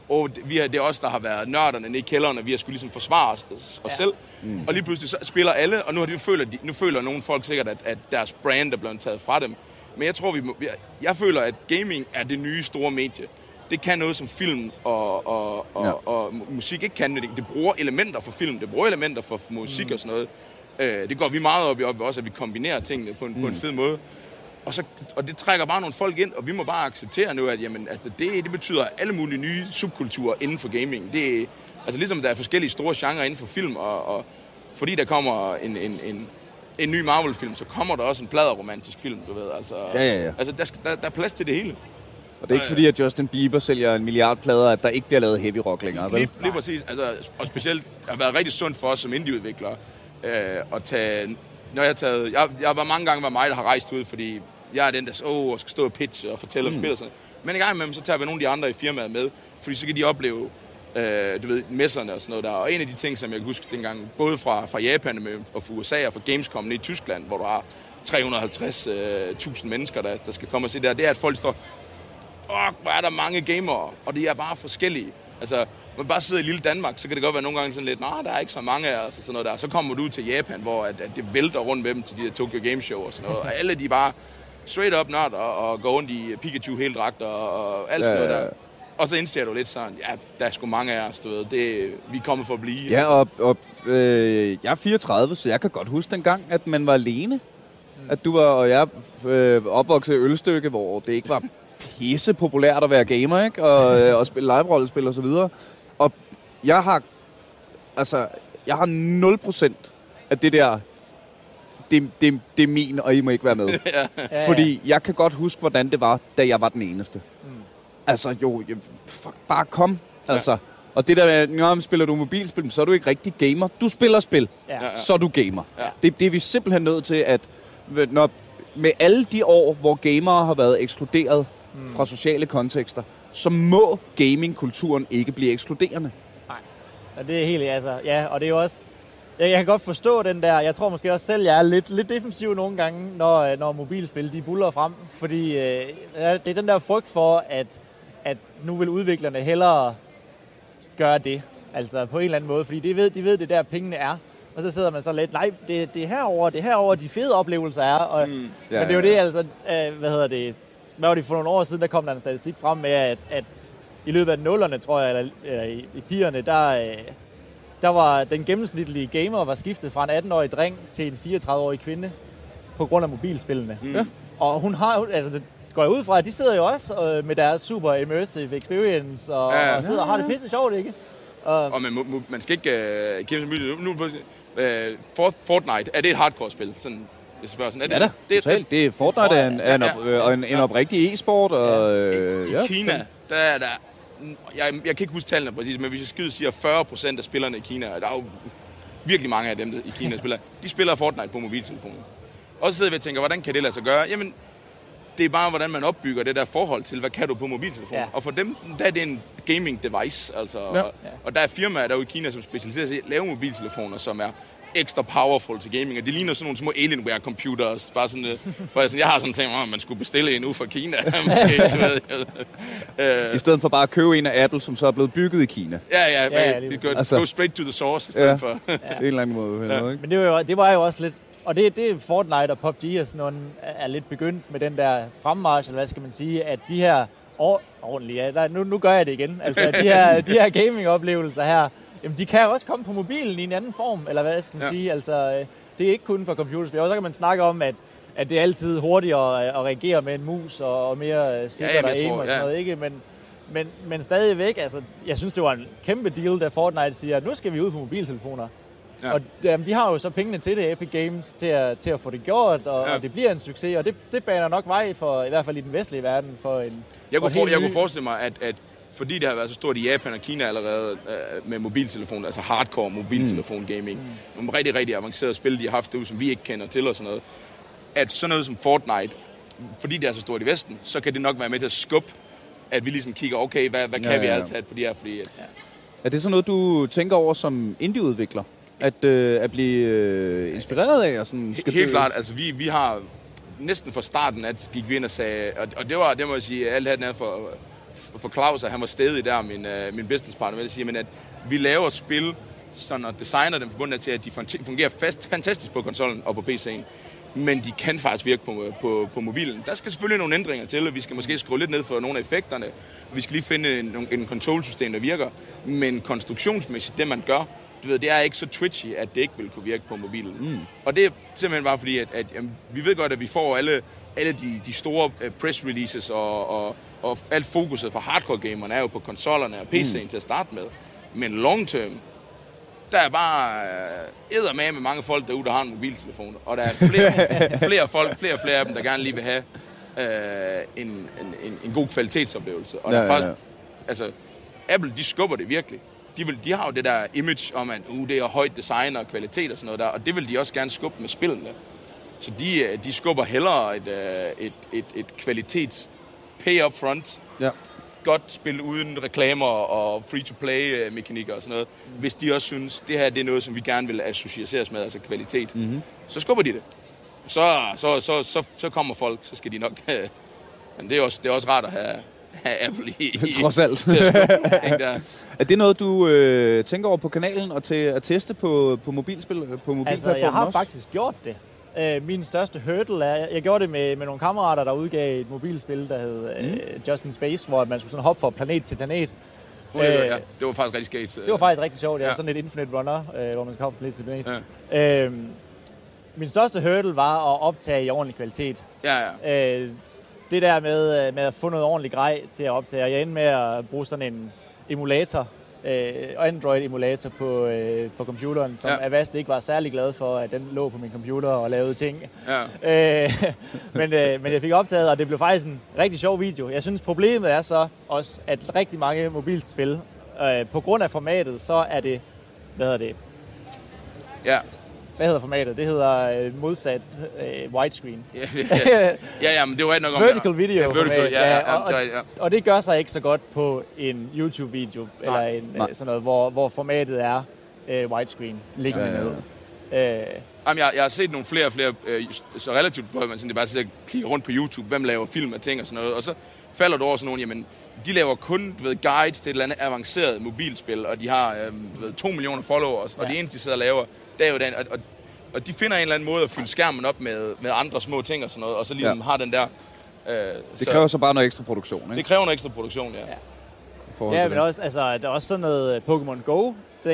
[SPEAKER 4] det er os, der har været nørderne nede i kælderen, og vi har skulle ligesom forsvare os selv. Og lige pludselig så spiller alle, og nu føler nogle folk sikkert, at deres brand er blevet taget fra dem. Men jeg tror, jeg føler, at gaming er det nye store medie. Det kan noget, som film og musik ikke kan. Det bruger elementer for film, det bruger elementer for musik og sådan noget. Det går vi meget op i også, at vi kombinerer tingene på en fed måde. Og det trækker bare nogle folk ind, og vi må bare acceptere nu, at jamen, altså, det betyder alle mulige nye subkulturer inden for gaming. Det er, altså ligesom der er forskellige store genrer inden for film, og fordi der kommer en ny Marvel-film, så kommer der også en pladderromantisk film, du ved. Altså, altså der er plads til det hele.
[SPEAKER 3] Og det er ikke fordi, at Justin Bieber sælger 1 milliard plader, at der ikke bliver lavet heavy rock længere, vel?
[SPEAKER 4] Lige præcis. Altså, og specielt har været rigtig sundt for os som indie-udviklere at tage... Jeg var mange gange mig, der har rejst ud, fordi jeg er den, der skal stå og pitche og fortælle om spil og sådan. Men en gang imellem, så tager vi nogle af de andre i firmaet med, fordi så kan de opleve messerne og sådan noget der. Og en af de ting, som jeg kan huske dengang, både fra Japan og fra USA og fra Gamescom nede i Tyskland, hvor du har 350.000 mennesker, der skal komme og se det er, at folk står, hvor er der mange gamere, og de er bare forskellige. Altså, man bare sidder i lille Danmark, så kan det godt være nogle gange sådan lidt, der er ikke så mange af os og sådan noget der. Så kommer du ud til Japan, hvor at det vælter rundt med dem til de der Tokyo Game Show og sådan noget. Og alle de bare straight up nørd og går rundt i Pikachu heldragter og alt sådan noget der. Og så indser du lidt sådan, der er sgu mange af os, du ved. Vi er kommet for at blive.
[SPEAKER 3] Ja, og jeg er 34, så jeg kan godt huske dengang, at man var alene. At du var, og jeg opvokset i Ølstykke, hvor det ikke var pisse populært at være gamer, ikke? Og spille live-rollespil og så videre. Og jeg har 0% af det der, det er min, og I må ikke være med. Fordi jeg kan godt huske, hvordan det var, da jeg var den eneste. Altså, bare kom. Altså, og det der med, spiller du mobilspil, så er du ikke rigtig gamer. Du spiller spil, så er du gamer. Det er vi simpelthen nødt til, at med alle de år, hvor gamere har været ekskluderet fra sociale kontekster, så må gamingkulturen ikke blive ekskluderende.
[SPEAKER 2] Nej, og det er helt, altså, og det er jo også, jeg kan godt forstå den der, jeg tror måske også selv, jeg er lidt defensiv nogle gange, når mobilspil, de buller frem, fordi det er den der frygt for, at nu vil udviklerne hellere gøre det, altså på en eller anden måde, fordi de ved det der pengene er, og så sidder man så lidt, nej, det er herover de fede oplevelser er, og, men det er jo det, altså, hvad var det for nogle år siden, der kom der en statistik frem med, at i løbet af 0'erne, tror jeg, eller i 10'erne, der var den gennemsnitlige gamer var skiftet fra en 18-årig dreng til en 34-årig kvinde på grund af mobilspillene. Og hun har, altså det går jeg ud fra, at de sidder jo også med deres super immersive experience og sidder og har det pisse sjovt, ikke?
[SPEAKER 4] Og man skal ikke give dem nu Fortnite, er det et hardcore-spil? Sådan, jeg spørger sådan, er det?
[SPEAKER 3] Det er Fortnite er en oprigtig e-sport. Og,
[SPEAKER 4] I Kina, der er der... Jeg kan ikke huske tallene præcis, men hvis jeg skyder siger 40% af spillerne i Kina, der er jo virkelig mange af dem, der i Kina spiller, de spiller Fortnite på mobiltelefonen. Og så sidder vi og tænker, hvordan kan det lade sig gøre? Jamen, det er bare, hvordan man opbygger det der forhold til, hvad kan du på mobiltelefonen? Og for dem, der er det en gaming device, altså. Og der er firmaer derude i Kina, som specialiserer sig i at lave mobiltelefoner, som er ekstra powerful til gaming, og det ligner sådan nogle små Alienware-computers, bare sådan, jeg har sådan tænkt, man skulle bestille en ude fra Kina.
[SPEAKER 3] I stedet for bare at købe en af Apple, som så er blevet bygget i Kina.
[SPEAKER 4] Vi skal go straight to the source, i stedet for.
[SPEAKER 3] En eller anden måde.
[SPEAKER 2] Men det var jo også lidt, og det Fortnite og PUBG og sådan noget, er lidt begyndt med den der fremmarch, eller hvad skal man sige, at de her ordentlige, nu gør jeg det igen, altså de her gaming-oplevelser her, jamen, de kan også komme på mobilen i en anden form, eller hvad skal man sige, altså det er ikke kun for computerspil, og så kan man snakke om, at det er altid hurtigere at reagere med en mus, og mere sikkert og aim og sådan noget, ikke? Men stadigvæk, altså, jeg synes, det var en kæmpe deal, da Fortnite siger, at nu skal vi ud på mobiltelefoner. Ja. Og de har jo så pengene til det, Epic Games, til at få det gjort, og det bliver en succes, og det baner nok vej for, i hvert fald i den vestlige verden, for en...
[SPEAKER 4] Jeg kunne forestille mig, at fordi det har været så stort i Japan og Kina allerede med mobiltelefon, altså hardcore mobiltelefon-gaming, nogle rigtig, rigtig avancerede spil, de har haft derude, som vi ikke kender til og sådan noget, at sådan noget som Fortnite, fordi det er så stort i Vesten, så kan det nok være med til at skubbe, at vi ligesom kigger, okay, hvad kan vi altid på de her, fordi...
[SPEAKER 3] Er det sådan noget, du tænker over som indie-udvikler? At blive inspireret af? Og sådan,
[SPEAKER 4] helt klart, altså vi har næsten fra starten, at gik vi ind og sagde, og det må jeg sige, alt det her for for Claus, at han var stedig der, min businesspartner, vil jeg sige, men at vi laver et spil, sådan og designer dem forbundet til, at de fungerer fantastisk på konsollen og på PC'en. Men de kan faktisk virke på mobilen. Der skal selvfølgelig nogle ændringer til, og vi skal måske skrue lidt ned for nogle af effekterne. Vi skal lige finde en kontrolsystem, der virker. Men konstruktionsmæssigt, det man gør, det er ikke så twitchy, at det ikke vil kunne virke på mobilen. Og det er simpelthen bare fordi, at vi ved godt, at vi får alle de store press releases og alt fokuset for hardcore-gamerne er jo på konsollerne og PC'en til at starte med. Men long term, der er bare eddermame med mange folk derude, der har en mobiltelefon. Og der er flere af dem, der gerne lige vil have en god kvalitetsoplevelse. Og der er faktisk, altså, Apple, de skubber det virkelig. De har jo det der image om, at det er højt design og kvalitet og sådan noget der, og det vil de også gerne skubbe med spillene. Så de skubber hellere et kvalitets pay up front. Ja. Godt spil uden reklamer og free-to-play-mekanikker og sådan noget. Hvis de også synes, det her det er noget, som vi gerne vil associeres med, altså kvalitet, så skubber de det. Så kommer folk, så skal de nok... Men det er også rart at have Apple i
[SPEAKER 3] trods alt.
[SPEAKER 4] Til at skubbe nogle ting der.
[SPEAKER 3] Er det noget, du tænker over på kanalen og til at teste på mobilspil, på mobilplatformen også?
[SPEAKER 2] Altså, jeg har faktisk gjort det. Min største hurdle er, jeg gjorde det med nogle kammerater, der udgav et mobilspil, der hed Just in Space, hvor man skulle sådan hoppe fra planet til planet.
[SPEAKER 4] Det var faktisk rigtig skægt.
[SPEAKER 2] Det var faktisk rigtig sjovt. Det er sådan et Infinite Runner, hvor man skal hoppe fra planet til planet. Ja. Min største hurdle var at optage i ordentlig kvalitet. Ja. Det der med at få noget ordentligt grej til at optage. Jeg endte med at bruge sådan en emulator, Android-emulator på computeren, som Avast ikke var særlig glad for, at den lå på min computer og lavede ting. Ja. Men jeg fik optaget, og det blev faktisk en rigtig sjov video. Jeg synes, problemet er så også, at rigtig mange mobilspil, på grund af formatet, så er det, hvad hedder det? Ja. Hvad hedder formatet? Det hedder modsat widescreen.
[SPEAKER 4] Ja, men det var nok om...
[SPEAKER 2] Vertical video format. Og det gør sig ikke så godt på en YouTube-video, eller sådan noget, hvor formatet er widescreen liggende nede.
[SPEAKER 4] Jamen, jeg har set nogle flere så relativt, hvor man sådan, det bare sidder og klikker rundt på YouTube, hvem laver film af ting og sådan noget, og så falder du over sådan nogle, jamen, de laver kun, guides til et eller andet avanceret mobilspil, og de har 2 millioner followers, og det eneste, de sidder og laver, det er jo den, og de finder en eller anden måde at fylde skærmen op med andre små ting og sådan noget, og så ligesom har den der...
[SPEAKER 3] det kræver så bare noget ekstra produktion, ikke?
[SPEAKER 4] Det kræver noget ekstra produktion,
[SPEAKER 2] ja. Men også, altså, der er også sådan noget Pokémon Go,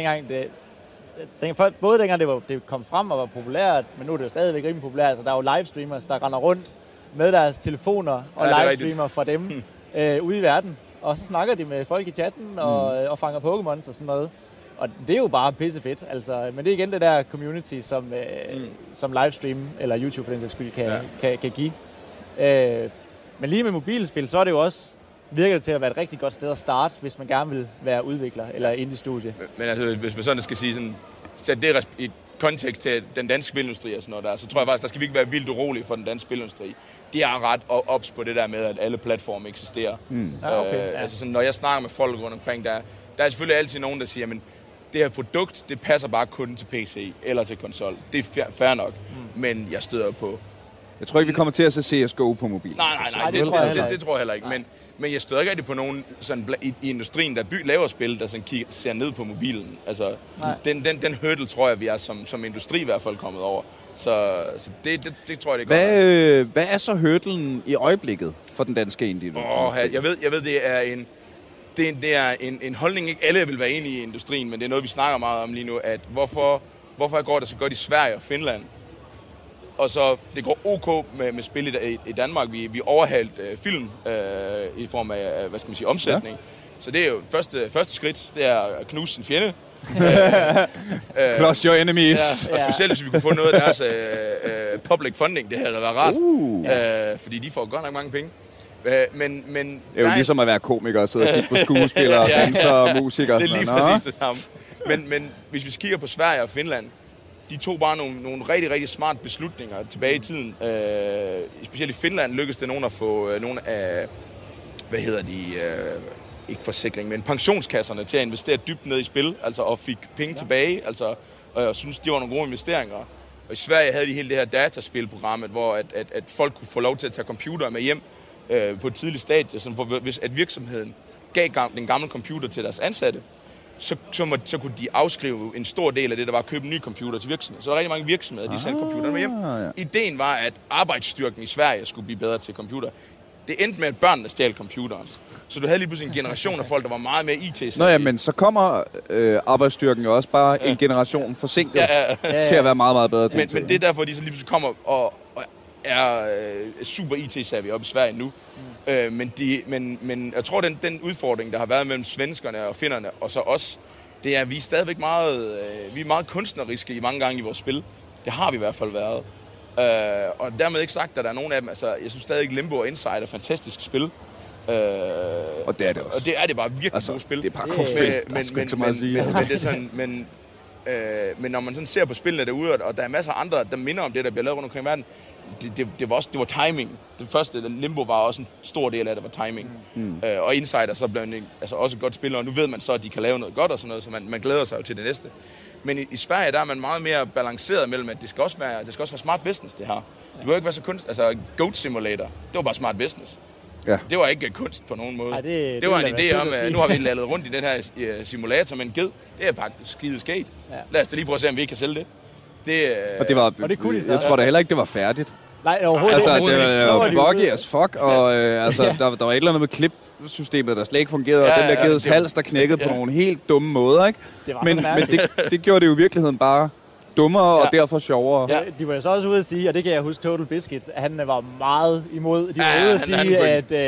[SPEAKER 2] både dengang det kom frem og var populært, men nu er det jo stadigvæk rimelig populært. Altså, der er jo livestreamers, der render rundt med deres telefoner og livestreamer fra dem ude i verden. Og så snakker de med folk i chatten og fanger Pokémons og sådan noget. Og det er jo bare pisse fedt. Altså, men det er igen det der community, som livestream eller YouTube for den sags skyld kan give. Men lige med mobilspil, så er det jo også virker det til at være et rigtig godt sted at starte, hvis man gerne vil være udvikler eller indie-studie.
[SPEAKER 4] Men altså, hvis man sådan skal sige sådan, sæt det i kontekst til den danske spilindustri og sådan noget der, så tror jeg faktisk, der skal vi ikke være vildt urolige for den danske spilindustri. De er ret ops på det der med, at alle platforme eksisterer. Altså sådan, når jeg snakker med folk rundt omkring, der er selvfølgelig altid nogen, der siger, men det her produkt, det passer bare kun til PC eller til konsol. Det er fair nok, men jeg støder på...
[SPEAKER 3] Jeg tror ikke, vi kommer til at se CSGO på mobil.
[SPEAKER 4] Nej, det tror jeg heller ikke. Men jeg støder ikke rigtig på nogen sådan, i industrien, der laver spil, der sådan, ser ned på mobilen. Altså, den hurdle tror jeg, vi er som industri i hvert fald kommet over. Så det tror jeg, det er godt.
[SPEAKER 3] Hvad er så hurdlen i øjeblikket for den danske indie?
[SPEAKER 4] Jeg ved, det er en holdning, ikke alle vil være enige i industrien, men det er noget, vi snakker meget om lige nu, at hvorfor går det så godt i Sverige og Finland? Og så, det går ok med spil i Danmark. Vi overhalt film i form af, hvad skal man sige, omsætning. Ja. Så det er jo første skridt, det er at knuse sin fjende.
[SPEAKER 3] Crush your enemies.
[SPEAKER 4] Ja, og specielt hvis vi kunne få noget af deres public funding, det havde da været rart. Fordi de får godt nok mange penge. Men
[SPEAKER 3] det er jo ligesom at være komiker og sidde og kigge på skuespillere, danser, musikere.
[SPEAKER 4] Det er lige præcis det samme. Men hvis vi kigger på Sverige og Finland, de tog bare nogle rigtig, rigtig smart beslutninger tilbage i tiden. Specielt i Finland lykkedes det nogen at få nogle af, ikke forsikring, men pensionskasserne til at investere dybt ned i spil, altså og fik penge tilbage, altså, og jeg synes, de var nogle gode investeringer. Og i Sverige havde de hele det her dataspilprogrammet, hvor at folk kunne få lov til at tage computer med hjem, på et tidligt stadie, sådan, hvis at virksomheden gav den gamle computer til deres ansatte, så kunne de afskrive en stor del af det, der var at købe en ny computer til virksomheden. Så der er rigtig mange virksomheder, de sendte computeren med hjem. Ja. Ideen var, at arbejdsstyrken i Sverige skulle blive bedre til computer. Det endte med, at børnene stjal computeren. Så du havde lige pludselig en generation af folk, der var meget mere IT-savvy.
[SPEAKER 3] Nå ja, men så kommer arbejdsstyrken jo også bare en generation forsinket til at være meget, meget bedre til.
[SPEAKER 4] Men det er derfor, de så lige pludselig kommer og er super IT-savvy oppe i Sverige nu. Men jeg tror, den udfordring, der har været mellem svenskerne og finnerne og så os, det er, at vi er stadigvæk meget kunstneriske i mange gange i vores spil. Det har vi i hvert fald været. Og dermed ikke sagt, at der er nogen af dem. Altså, jeg synes stadig, Limbo og Inside er fantastiske spil.
[SPEAKER 3] Og det er det også.
[SPEAKER 4] Og det er det bare virkelig gode spil.
[SPEAKER 3] Det er bare komplet.
[SPEAKER 4] Men når man sådan ser på spillene derude, og der er masser af andre, der minder om det, der bliver lavet rundt omkring verden, det var timing. Det første, Limbo var også en stor del af det, var timing. Og Insider så blev også et godt spil, og nu ved man så, at de kan lave noget godt og sådan noget, så man glæder sig jo til det næste. Men i Sverige, der er man meget mere balanceret mellem, at det skal også være smart business, det her. Det behøver ikke være så kunst. Altså, Goat Simulator, det var bare smart business. Ja. Det var ikke kunst på nogen måde. Ej, det var en idé om, at nu har vi lavet rundt i den her simulator med en ged. Det er faktisk skide skate. Ja. Lad os da lige prøve at se, om vi ikke kan sælge det.
[SPEAKER 3] Og det kunne jeg tror da heller ikke, det var færdigt.
[SPEAKER 2] Nej, overhovedet
[SPEAKER 3] ikke.
[SPEAKER 2] Altså,
[SPEAKER 3] det var buggy as fuck, og der var et eller andet med klipsystemet, der slet ikke fungerede, og den der gedes hals, der knækkede på nogle helt dumme måder, ikke? Men det gjorde det jo i virkeligheden bare dummere og derfor sjovere.
[SPEAKER 2] Ja, de var jo så også ude at sige, og det kan jeg huske, Total Biscuit, han var meget imod. De var ude at sige,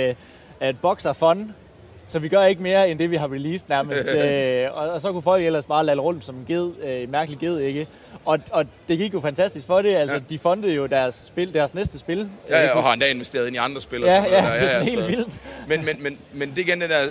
[SPEAKER 2] at box er fun, så vi gør ikke mere, end det vi har released nærmest. Og så kunne folk ellers bare lade rundt som en ged, en mærkelig ged, ikke? Og det gik jo fantastisk for det. Altså, de fundede jo deres næste spil.
[SPEAKER 4] Ja, og har endda investeret ind i andre spil.
[SPEAKER 2] Ja, det er sådan helt vildt.
[SPEAKER 4] Men det igen, det der...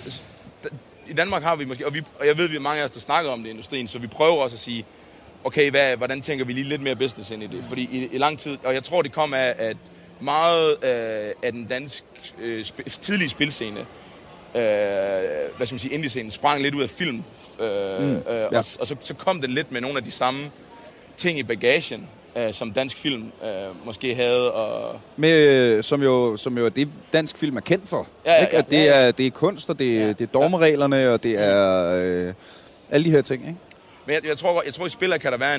[SPEAKER 4] I Danmark har vi måske, og jeg ved, vi er mange af os, der snakker om det i industrien, så vi prøver også at sige, okay, hvordan tænker vi lige lidt mere business ind i det? Fordi i lang tid, og jeg tror, det kom af, at meget af den danske tidlige spilscene, hvad skal man sige, indie-scenen, sprang lidt ud af film. Og så kom det lidt med nogle af de samme ting i bagagen, som dansk film måske havde. Og
[SPEAKER 3] som jo er det, dansk film er kendt for. Ikke? At det er kunst, og det er dogmereglerne, og det er alle de her ting, ikke?
[SPEAKER 4] Men jeg tror i spiller kan der være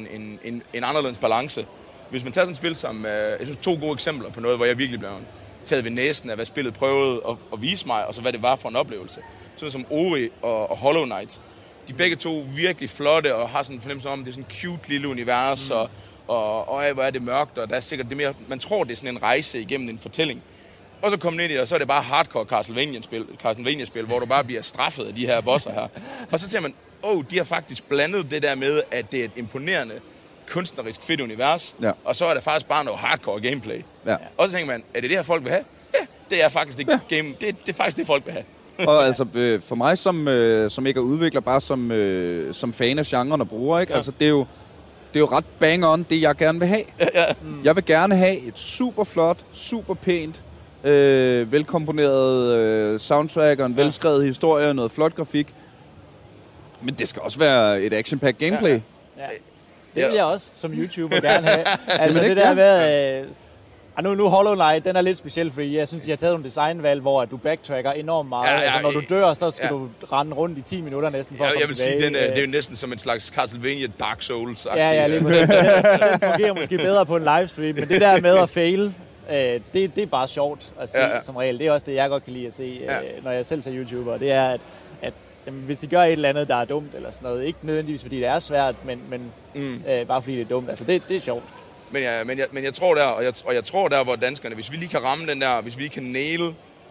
[SPEAKER 4] en anderledes balance. Hvis man tager sådan et spil som, jeg synes 2 gode eksempler på noget, hvor jeg virkelig blev taget ved næsen af, hvad spillet prøvede at vise mig, og så hvad det var for en oplevelse. Sådan som Ori og Hollow Knight. De begge 2 virkelig flotte, og har sådan en fornemmelse om, det er sådan en cute lille univers, og hvor er det mørkt, og der er sikkert det mere, man tror, det er sådan en rejse igennem en fortælling. Og så kommer ind i det, og så er det bare hardcore Castlevania-spil, hvor du bare bliver straffet af de her bosser her. Og så siger man, de har faktisk blandet det der med, at det er et imponerende, kunstnerisk fedt univers, og så er der faktisk bare noget hardcore gameplay. Ja. Og så tænker man, er det her, folk vil have? Ja, det er faktisk det game, det er faktisk det, folk vil have.
[SPEAKER 3] Og altså, for mig som ikke er udvikler, bare som fan af genren og bruger, ikke? Ja. Altså, det er jo ret bang on, det jeg gerne vil have. Ja. Jeg vil gerne have et super flot, super pænt, velkomponeret soundtrack og en velskrevet historie og noget flot grafik. Men det skal også være et action-packed gameplay.
[SPEAKER 2] Ja. Det vil jeg også, som YouTuber, gerne have. Altså det der med... Nu Hollow Knight, den er lidt speciel, fordi jeg synes, de har taget nogle designvalg, hvor du backtracker enormt meget. Altså når du dør, så skal du rende rundt i 10 minutter næsten for at komme
[SPEAKER 4] jeg vil
[SPEAKER 2] tilbage.
[SPEAKER 4] Sige, det er jo næsten som en slags Castlevania Dark Souls.
[SPEAKER 2] Ja, lige præcis. Den fungerer måske bedre på en livestream, men det der med at fail, det er bare sjovt at se som regel. Det er også det, jeg godt kan lide at se, når jeg selv ser YouTuber. Det er, at hvis de gør et eller andet, der er dumt eller sådan noget, ikke nødvendigvis fordi det er svært, men bare fordi det er dumt. Altså det er sjovt.
[SPEAKER 4] Men jeg tror der, og jeg tror der, hvor danskerne, hvis vi lige kan ramme den der, hvis vi kan naile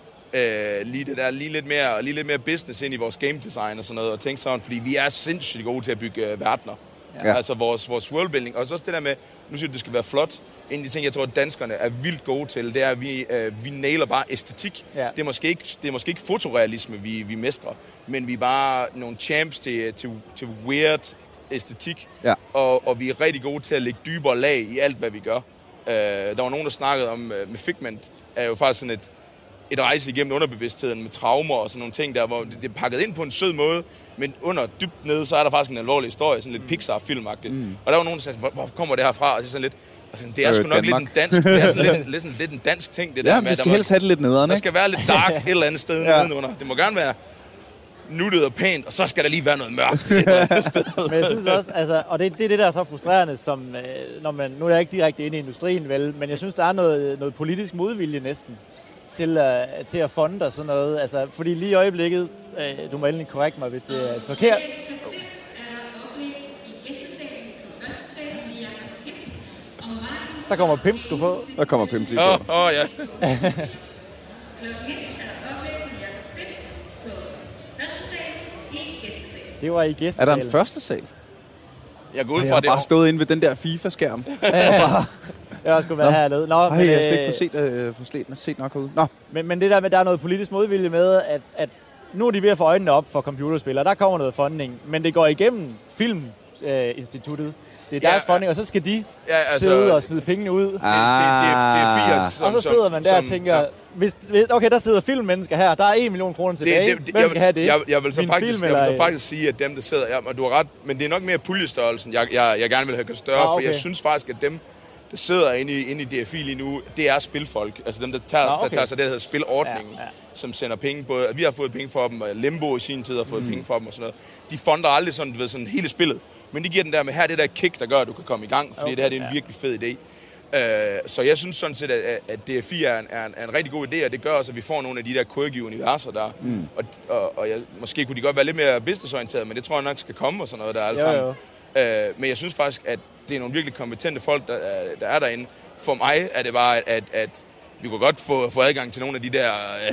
[SPEAKER 4] lige lidt mere business ind i vores game design og sådan noget, og tænke sådan, fordi vi er sindssygt gode til at bygge verdener. Ja. Altså vores worldbuilding, og så også det der med, nu synes jeg, det skal være flot. En af de ting, jeg tror, at danskerne er vildt gode til, det er, at vi nailer bare æstetik. Ja. Det er måske ikke fotorealisme, vi mestrer, men vi er bare nogle champs til weird æstetik, og vi er rigtig gode til at lægge dybere lag i alt, hvad vi gør. Der var nogen, der snakkede om, med Figment, er jo faktisk sådan et rejse igennem underbevidstheden med traumer og sådan nogle ting der, hvor det er pakket ind på en sød måde, men dybt nede, så er der faktisk en alvorlig historie, sådan lidt Pixar-filmagtigt. Og der var nogen, der sagde, hvor kommer det her fra? Og så sådan lidt, Altså, det er sgu nok lidt en dansk, det er sådan lidt en dansk ting, det der.
[SPEAKER 3] Ja, vi skal helst have det lidt nederen,
[SPEAKER 4] der skal være lidt dark et eller andet sted nedenunder. Det må gerne være nuttet og pænt, og så skal der lige være noget mørkt et eller andet sted.
[SPEAKER 2] Men jeg synes også, altså, og det er det, der er så frustrerende, som, når man, nu er jeg ikke direkte inde i industrien, vel, men jeg synes, der er noget politisk modvilje næsten til at fonde og sådan noget. Altså, fordi lige i øjeblikket, du må endelig korrekt mig, hvis det er forkert. Så kommer Pimp sgu på.
[SPEAKER 3] Så kommer Pimp lige på.
[SPEAKER 4] Ja.
[SPEAKER 2] Det var i gæstesalen.
[SPEAKER 3] Er der en første sal?
[SPEAKER 4] Jeg går ud fra,
[SPEAKER 3] jeg har bare stået inde ved den der FIFA-skærm.
[SPEAKER 2] Jeg har sgu været hernede. Nå,
[SPEAKER 3] jeg har slet ikke set nok herude. Nå.
[SPEAKER 2] Men det der med, der er noget politisk modvilje med, at nu er de ved at få øjnene op for computerspil, der kommer noget funding, men det går igennem Filminstituttet. Det er deres funding, og så skal de sidde og smide pengene ud.
[SPEAKER 4] Det er 80.
[SPEAKER 2] Og så sidder man der og tænker, okay, der sidder filmmennesker her, der er 1 million kroner tilbage. Hvem skal have det?
[SPEAKER 4] Jeg vil så faktisk sige, at dem, der sidder... Ja, du har ret, men det er nok mere puljestørrelsen, jeg gerne vil have gjort større, for jeg synes faktisk, at dem, der sidder inde i DFI lige nu, det er spilfolk. Altså dem, der tager sig det, der hedder spilordningen, som sender penge. Både, vi har fået penge for dem, og Limbo i sin tid har fået penge for dem og sådan noget. De fonder aldrig sådan, sådan hele spillet. Men de giver den der med, her det der kick, der gør, at du kan komme i gang, fordi det her det er en virkelig fed idé. Så jeg synes sådan set, at DFI er en rigtig god idé, og det gør også, at vi får nogle af de der quirky universer der. Og måske kunne de godt være lidt mere businessorienteret, men det tror jeg nok skal komme og sådan noget der alle sammen. Men jeg synes faktisk, at det er nogle virkelig kompetente folk, der er derinde. For mig er det bare, at vi kunne godt få adgang til nogle af de der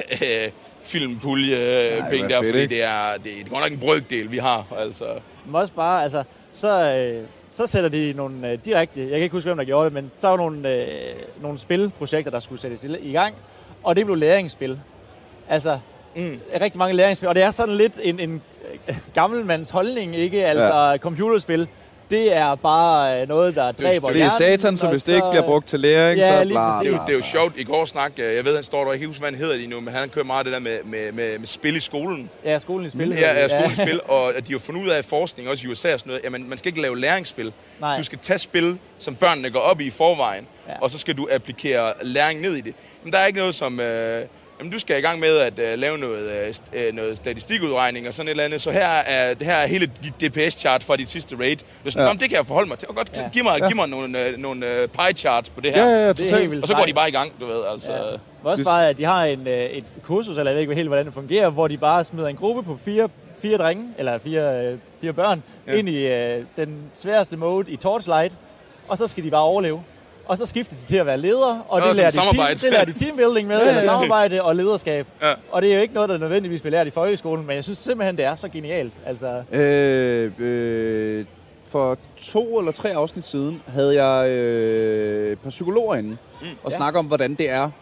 [SPEAKER 4] filmpulje-penge der, fordi det er godt nok en brøkdel, vi har. Altså.
[SPEAKER 2] Men også bare, altså, så sætter de nogle direkte, jeg kan ikke huske, hvem der gjorde det, men så var nogle spilprojekter, der skulle sættes i gang, og det blev læringsspil. Altså, rigtig mange læringsspil, og det er sådan lidt en gammelmands holdning, ikke? Altså, computerspil, det er bare noget, der dræber
[SPEAKER 3] hjernen. Det er satan, så hvis det ikke bliver brugt til læring, så bla.
[SPEAKER 4] Det er jo sjovt. I går jeg ved, han står der, jeg kan huske, hvad han hedder lige nu, men han kører meget det der med spil i skolen.
[SPEAKER 2] Ja, skolen i spil.
[SPEAKER 4] Ja, skolen i spil, og at de har fundet ud af forskning, også i USA og sådan noget, jamen man skal ikke lave læringsspil. Nej. Du skal tage spil, som børnene går op i forvejen, og så skal du applikere læring ned i det. Men der er ikke noget som... Jamen, du skal i gang med at lave noget statistikudregning og sådan et eller andet. Så her er hele dit DPS-chart fra dit sidste raid. Det kan jeg forholde mig til. Og godt, giv mig nogle pie-charts på det her.
[SPEAKER 3] Ja, totalt.
[SPEAKER 4] Og så går de bare i gang, du ved. Altså.
[SPEAKER 2] Ja. Også bare, at de har et kursus, eller jeg ved ikke helt, hvordan det fungerer, hvor de bare smider en gruppe på fire drenge, eller fire børn, ind i den sværeste mode i Torchlight, og så skal de bare overleve. Og så skifter de til at være ledere, og det lærer de teambuilding med, eller samarbejde og lederskab. Ja. Og det er jo ikke noget, der nødvendigvis bliver lært i folkeskolen, men jeg synes simpelthen, det er så genialt. Altså.
[SPEAKER 3] For 2 eller 3 afsnit siden havde jeg et par psykologer inde og snakke om, hvordan det er,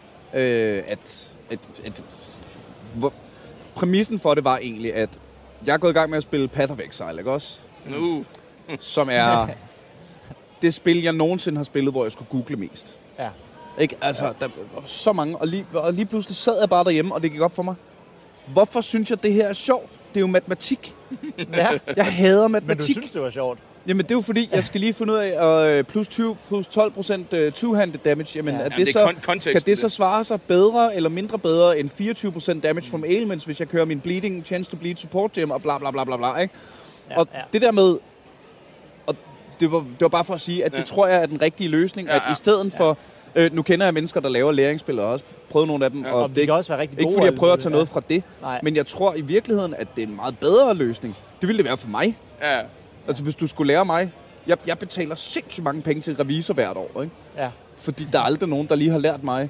[SPEAKER 3] præmissen for det var egentlig, at jeg er gået i gang med at spille Path of Exile, ikke også? Som er... det spil, jeg nogensinde har spillet, hvor jeg skulle google mest. Ja. Ikke? Altså, der var så mange, og lige pludselig sad jeg bare derhjemme, og det gik op for mig. Hvorfor synes jeg, det her er sjovt? Det er jo matematik. Ja. Jeg hader matematik.
[SPEAKER 2] Men du synes, det var sjovt?
[SPEAKER 3] Jamen, det er jo fordi, jeg skal lige finde ud af, at plus 12% two-handed damage, jamen, kan det så svare sig bedre eller mindre bedre end 24% damage from ailments, hvis jeg kører min bleeding, chance to bleed support gem, og bla bla bla bla bla, ikke? Og det der med... Det var bare for at sige, at det tror jeg er den rigtige løsning, at i stedet for... nu kender jeg mennesker, der laver læringsspil, og også prøvet nogle af dem, og det
[SPEAKER 2] kan også være rigtig
[SPEAKER 3] ikke fordi jeg prøver at tage noget fra det, men jeg tror i virkeligheden, at det er en meget bedre løsning. Det ville det være for mig. Ja. Altså hvis du skulle lære mig... Jeg betaler sindssygt mange penge til revisor hvert år, ikke? Ja. Fordi der er aldrig nogen, der lige har lært mig...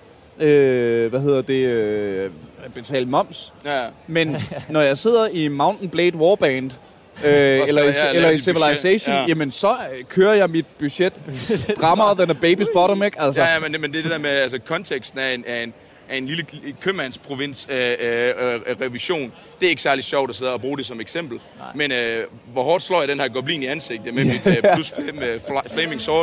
[SPEAKER 3] betale moms. Ja. Men når jeg sidder i Mountain Blade Warband... eller i Civilization, jamen så kører jeg mit budget strammere than a baby's bottom, ikke? Altså.
[SPEAKER 4] Ja, men det der med altså, konteksten af en lille købmandsprovins revision, det er ikke særlig sjovt at sidde og bruge det som eksempel. Nej. Men hvor hårdt slår jeg den her goblin i ansigtet med mit plus flaming sword?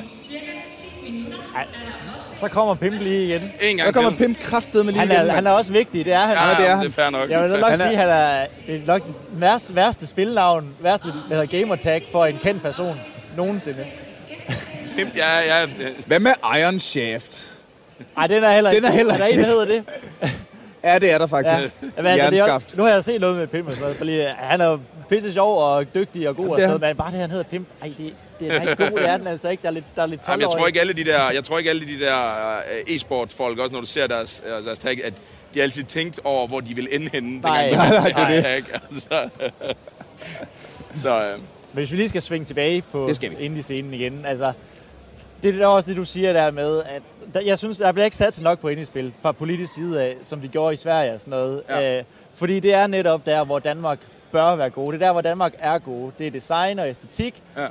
[SPEAKER 2] Så kommer Pimp lige igen.
[SPEAKER 3] Så kommer Pimp kraftedeme lige igen.
[SPEAKER 2] Han er også vigtig, det er han.
[SPEAKER 3] Ja, det er han.
[SPEAKER 4] Det er fair nok.
[SPEAKER 2] Jeg vil nok sige, at det er nok værste spilnavn, værste gamertag for en kendt person nogensinde.
[SPEAKER 4] Pimp, ja.
[SPEAKER 3] Hvad med Iron Shaft?
[SPEAKER 2] Nej, den er heller ikke. Er der en, der hedder det?
[SPEAKER 3] Ja, det er der faktisk.
[SPEAKER 2] Ja. Altså, nu har jeg set noget med Pimp og sådan noget, fordi han er jo pisse sjov og dygtig og god og sådan noget, men bare det, han hedder Pimp, det er ikke god, det er den altså ikke. Der er lidt 12
[SPEAKER 4] jeg tror ikke alle de der e-sport-folk, også når du ser deres tag, at de altid tænkt over, hvor de vil ende henne.
[SPEAKER 3] Nej, det er det.
[SPEAKER 4] Tag, altså.
[SPEAKER 2] Men hvis vi lige skal svinge tilbage på indie-scenen igen, altså, det er også det, du siger der med, at jeg synes, der bliver ikke sat nok på indie-spil fra politisk side af, som de gjorde i Sverige og sådan noget. Ja. Fordi det er netop der, hvor Danmark bør være gode. Det er der, hvor Danmark er gode. Det er design og æstetik. Ja.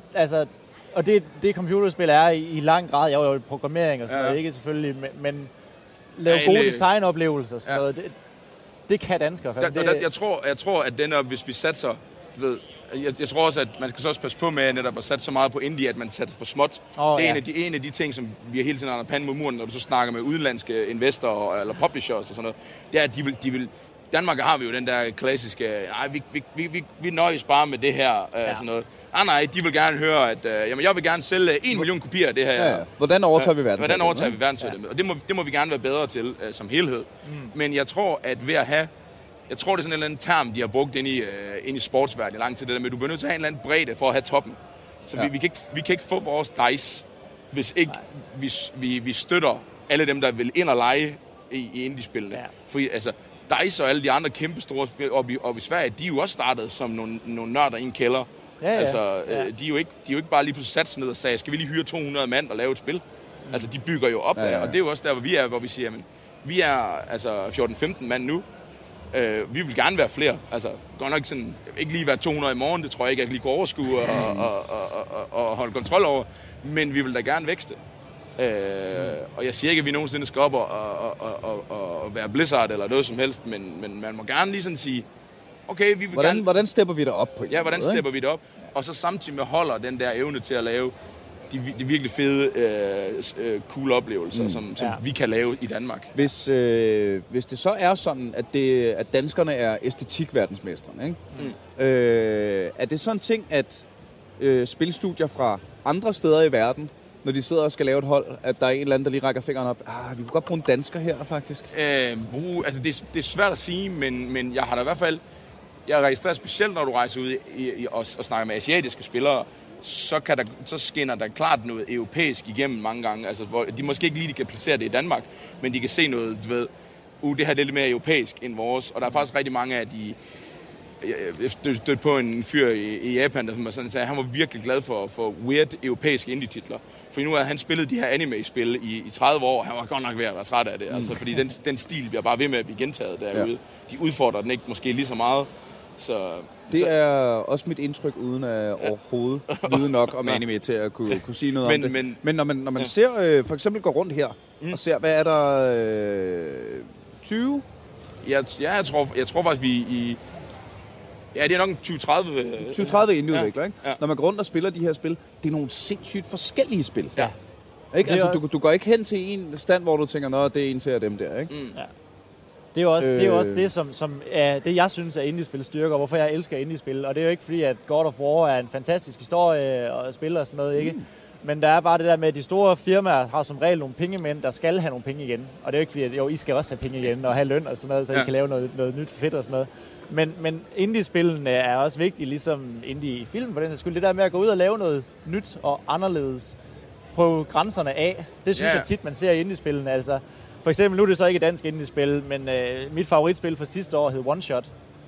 [SPEAKER 2] Og det computerspil er i lang grad, jeg jo programmering og sådan noget, ikke selvfølgelig, men lave gode designoplevelser og sådan noget. Det kan danskere.
[SPEAKER 4] Jeg tror, at hvis vi satser, jeg tror også, at man skal så også passe på med netop at satse så meget på indie, at man satser for småt. Det er en af de ting, som vi hele tiden har panden mod muren, når du så snakker med udenlandske investorer eller publishers og sådan noget. Det er, at de vil Danmark har vi jo den der klassiske, vi nøjes bare med det her, sådan noget. Nej, de vil gerne høre, at jeg vil gerne sælge 1 million kopier af det her.
[SPEAKER 3] Ja. Hvordan overtager vi verden?
[SPEAKER 4] Hvordan overtager vi verdensøjne? Og det må vi gerne være bedre til som helhed. Men jeg tror, at ved at have, det er sådan en eller anden term, de har brugt ind i sportsverdenen i lang tid, det der med, at du bliver nødt til at have en eller anden bredde for at have toppen. Så vi kan ikke få vores dice, hvis ikke vi støtter alle dem, der vil ind og lege i indie-spillene. Ja. Fordi altså, DICE og alle de andre kæmpe store spil oppe i Sverige, de er jo også startet som nogle nørder i en kælder. Ja. Altså, de er jo ikke bare lige pludselig sat sig ned og sagde, skal vi lige hyre 200 mand og lave et spil? Altså, de bygger jo op af, og det er jo også der, hvor vi er, hvor vi siger, jamen, vi er altså 14-15 mand nu. Vi vil gerne være flere. Altså, godt nok sådan, ikke lige være 200 i morgen, det tror jeg ikke, jeg kan lige kunne overskue og holde kontrol over, men vi vil da gerne vækste. Og jeg siger ikke, at vi nogensinde skal op og være Blizzard eller noget som helst, men man må gerne lige sådan sige, okay, vi vil gerne...
[SPEAKER 3] Hvordan stepper vi det op på?
[SPEAKER 4] Ja, hvordan stepper vi det op? Og så samtidig med holder den der evne til at lave de virkelig fede, cool oplevelser, som vi kan lave i Danmark.
[SPEAKER 3] Hvis det så er sådan, at danskerne er æstetikverdensmestrene, ikke? Er det sådan en ting, at spilstudier fra andre steder i verden, når de sidder og skal lave et hold, at der er en eller anden, der lige rækker fingeren op? Vi kunne godt bruge en dansker her, faktisk.
[SPEAKER 4] Altså det er svært at sige, men jeg har da i hvert fald... Jeg registrerer specielt, når du rejser ud og snakker med asiatiske spillere, så skinner der klart noget europæisk igennem mange gange. Altså, hvor de måske ikke lige kan placere det i Danmark, men de kan se noget, du ved, det her er lidt mere europæisk end vores. Og der er faktisk rigtig mange af de... Jeg stødte på en fyr i Japan, der sådan sagde, han var virkelig glad for weird europæiske indie-titler. For nu har han spillet de her anime-spil i 30 år, og han var godt nok ved at være træt af det. Altså, fordi den stil bliver bare ved med at blive gentaget derude. Ja. De udfordrer den ikke måske lige så meget.
[SPEAKER 3] Det er også mit indtryk, uden at overhovedet vide nok om anime til at kunne sige noget om det. Men når man ser, for eksempel går rundt her, og ser, hvad er der 20?
[SPEAKER 4] Jeg tror faktisk, vi i... Ja, det er nok en
[SPEAKER 3] 20-30 indieudvikler, ikke? Ja. Når man går rundt og spiller de her spil, det er nogle sindssygt forskellige spil. Ja. Ikke? Altså, du går ikke hen til en stand, hvor du tænker, det er en til af dem der, ikke?
[SPEAKER 2] Ja. Det er jo også det, som er det, jeg synes er indie-spil styrker, hvorfor jeg elsker indie-spil. Og det er jo ikke fordi, at God of War er en fantastisk historie og spil og sådan noget, ikke? Men der er bare det der med, at de store firmaer har som regel nogle pengemænd, der skal have nogle penge igen. Og det er jo ikke fordi, at I skal også have penge igen og have løn og sådan noget, så I kan lave noget nyt fedt og sådan noget. Men indie-spillene er også vigtige, ligesom indie-film på den her skyld. Det der med at gå ud og lave noget nyt og anderledes, prøve grænserne af, det synes jeg tit, man ser i indie-spillene. Altså, for eksempel, nu er det så ikke et dansk indie-spil, men mit favoritspil fra sidste år hed One Shot,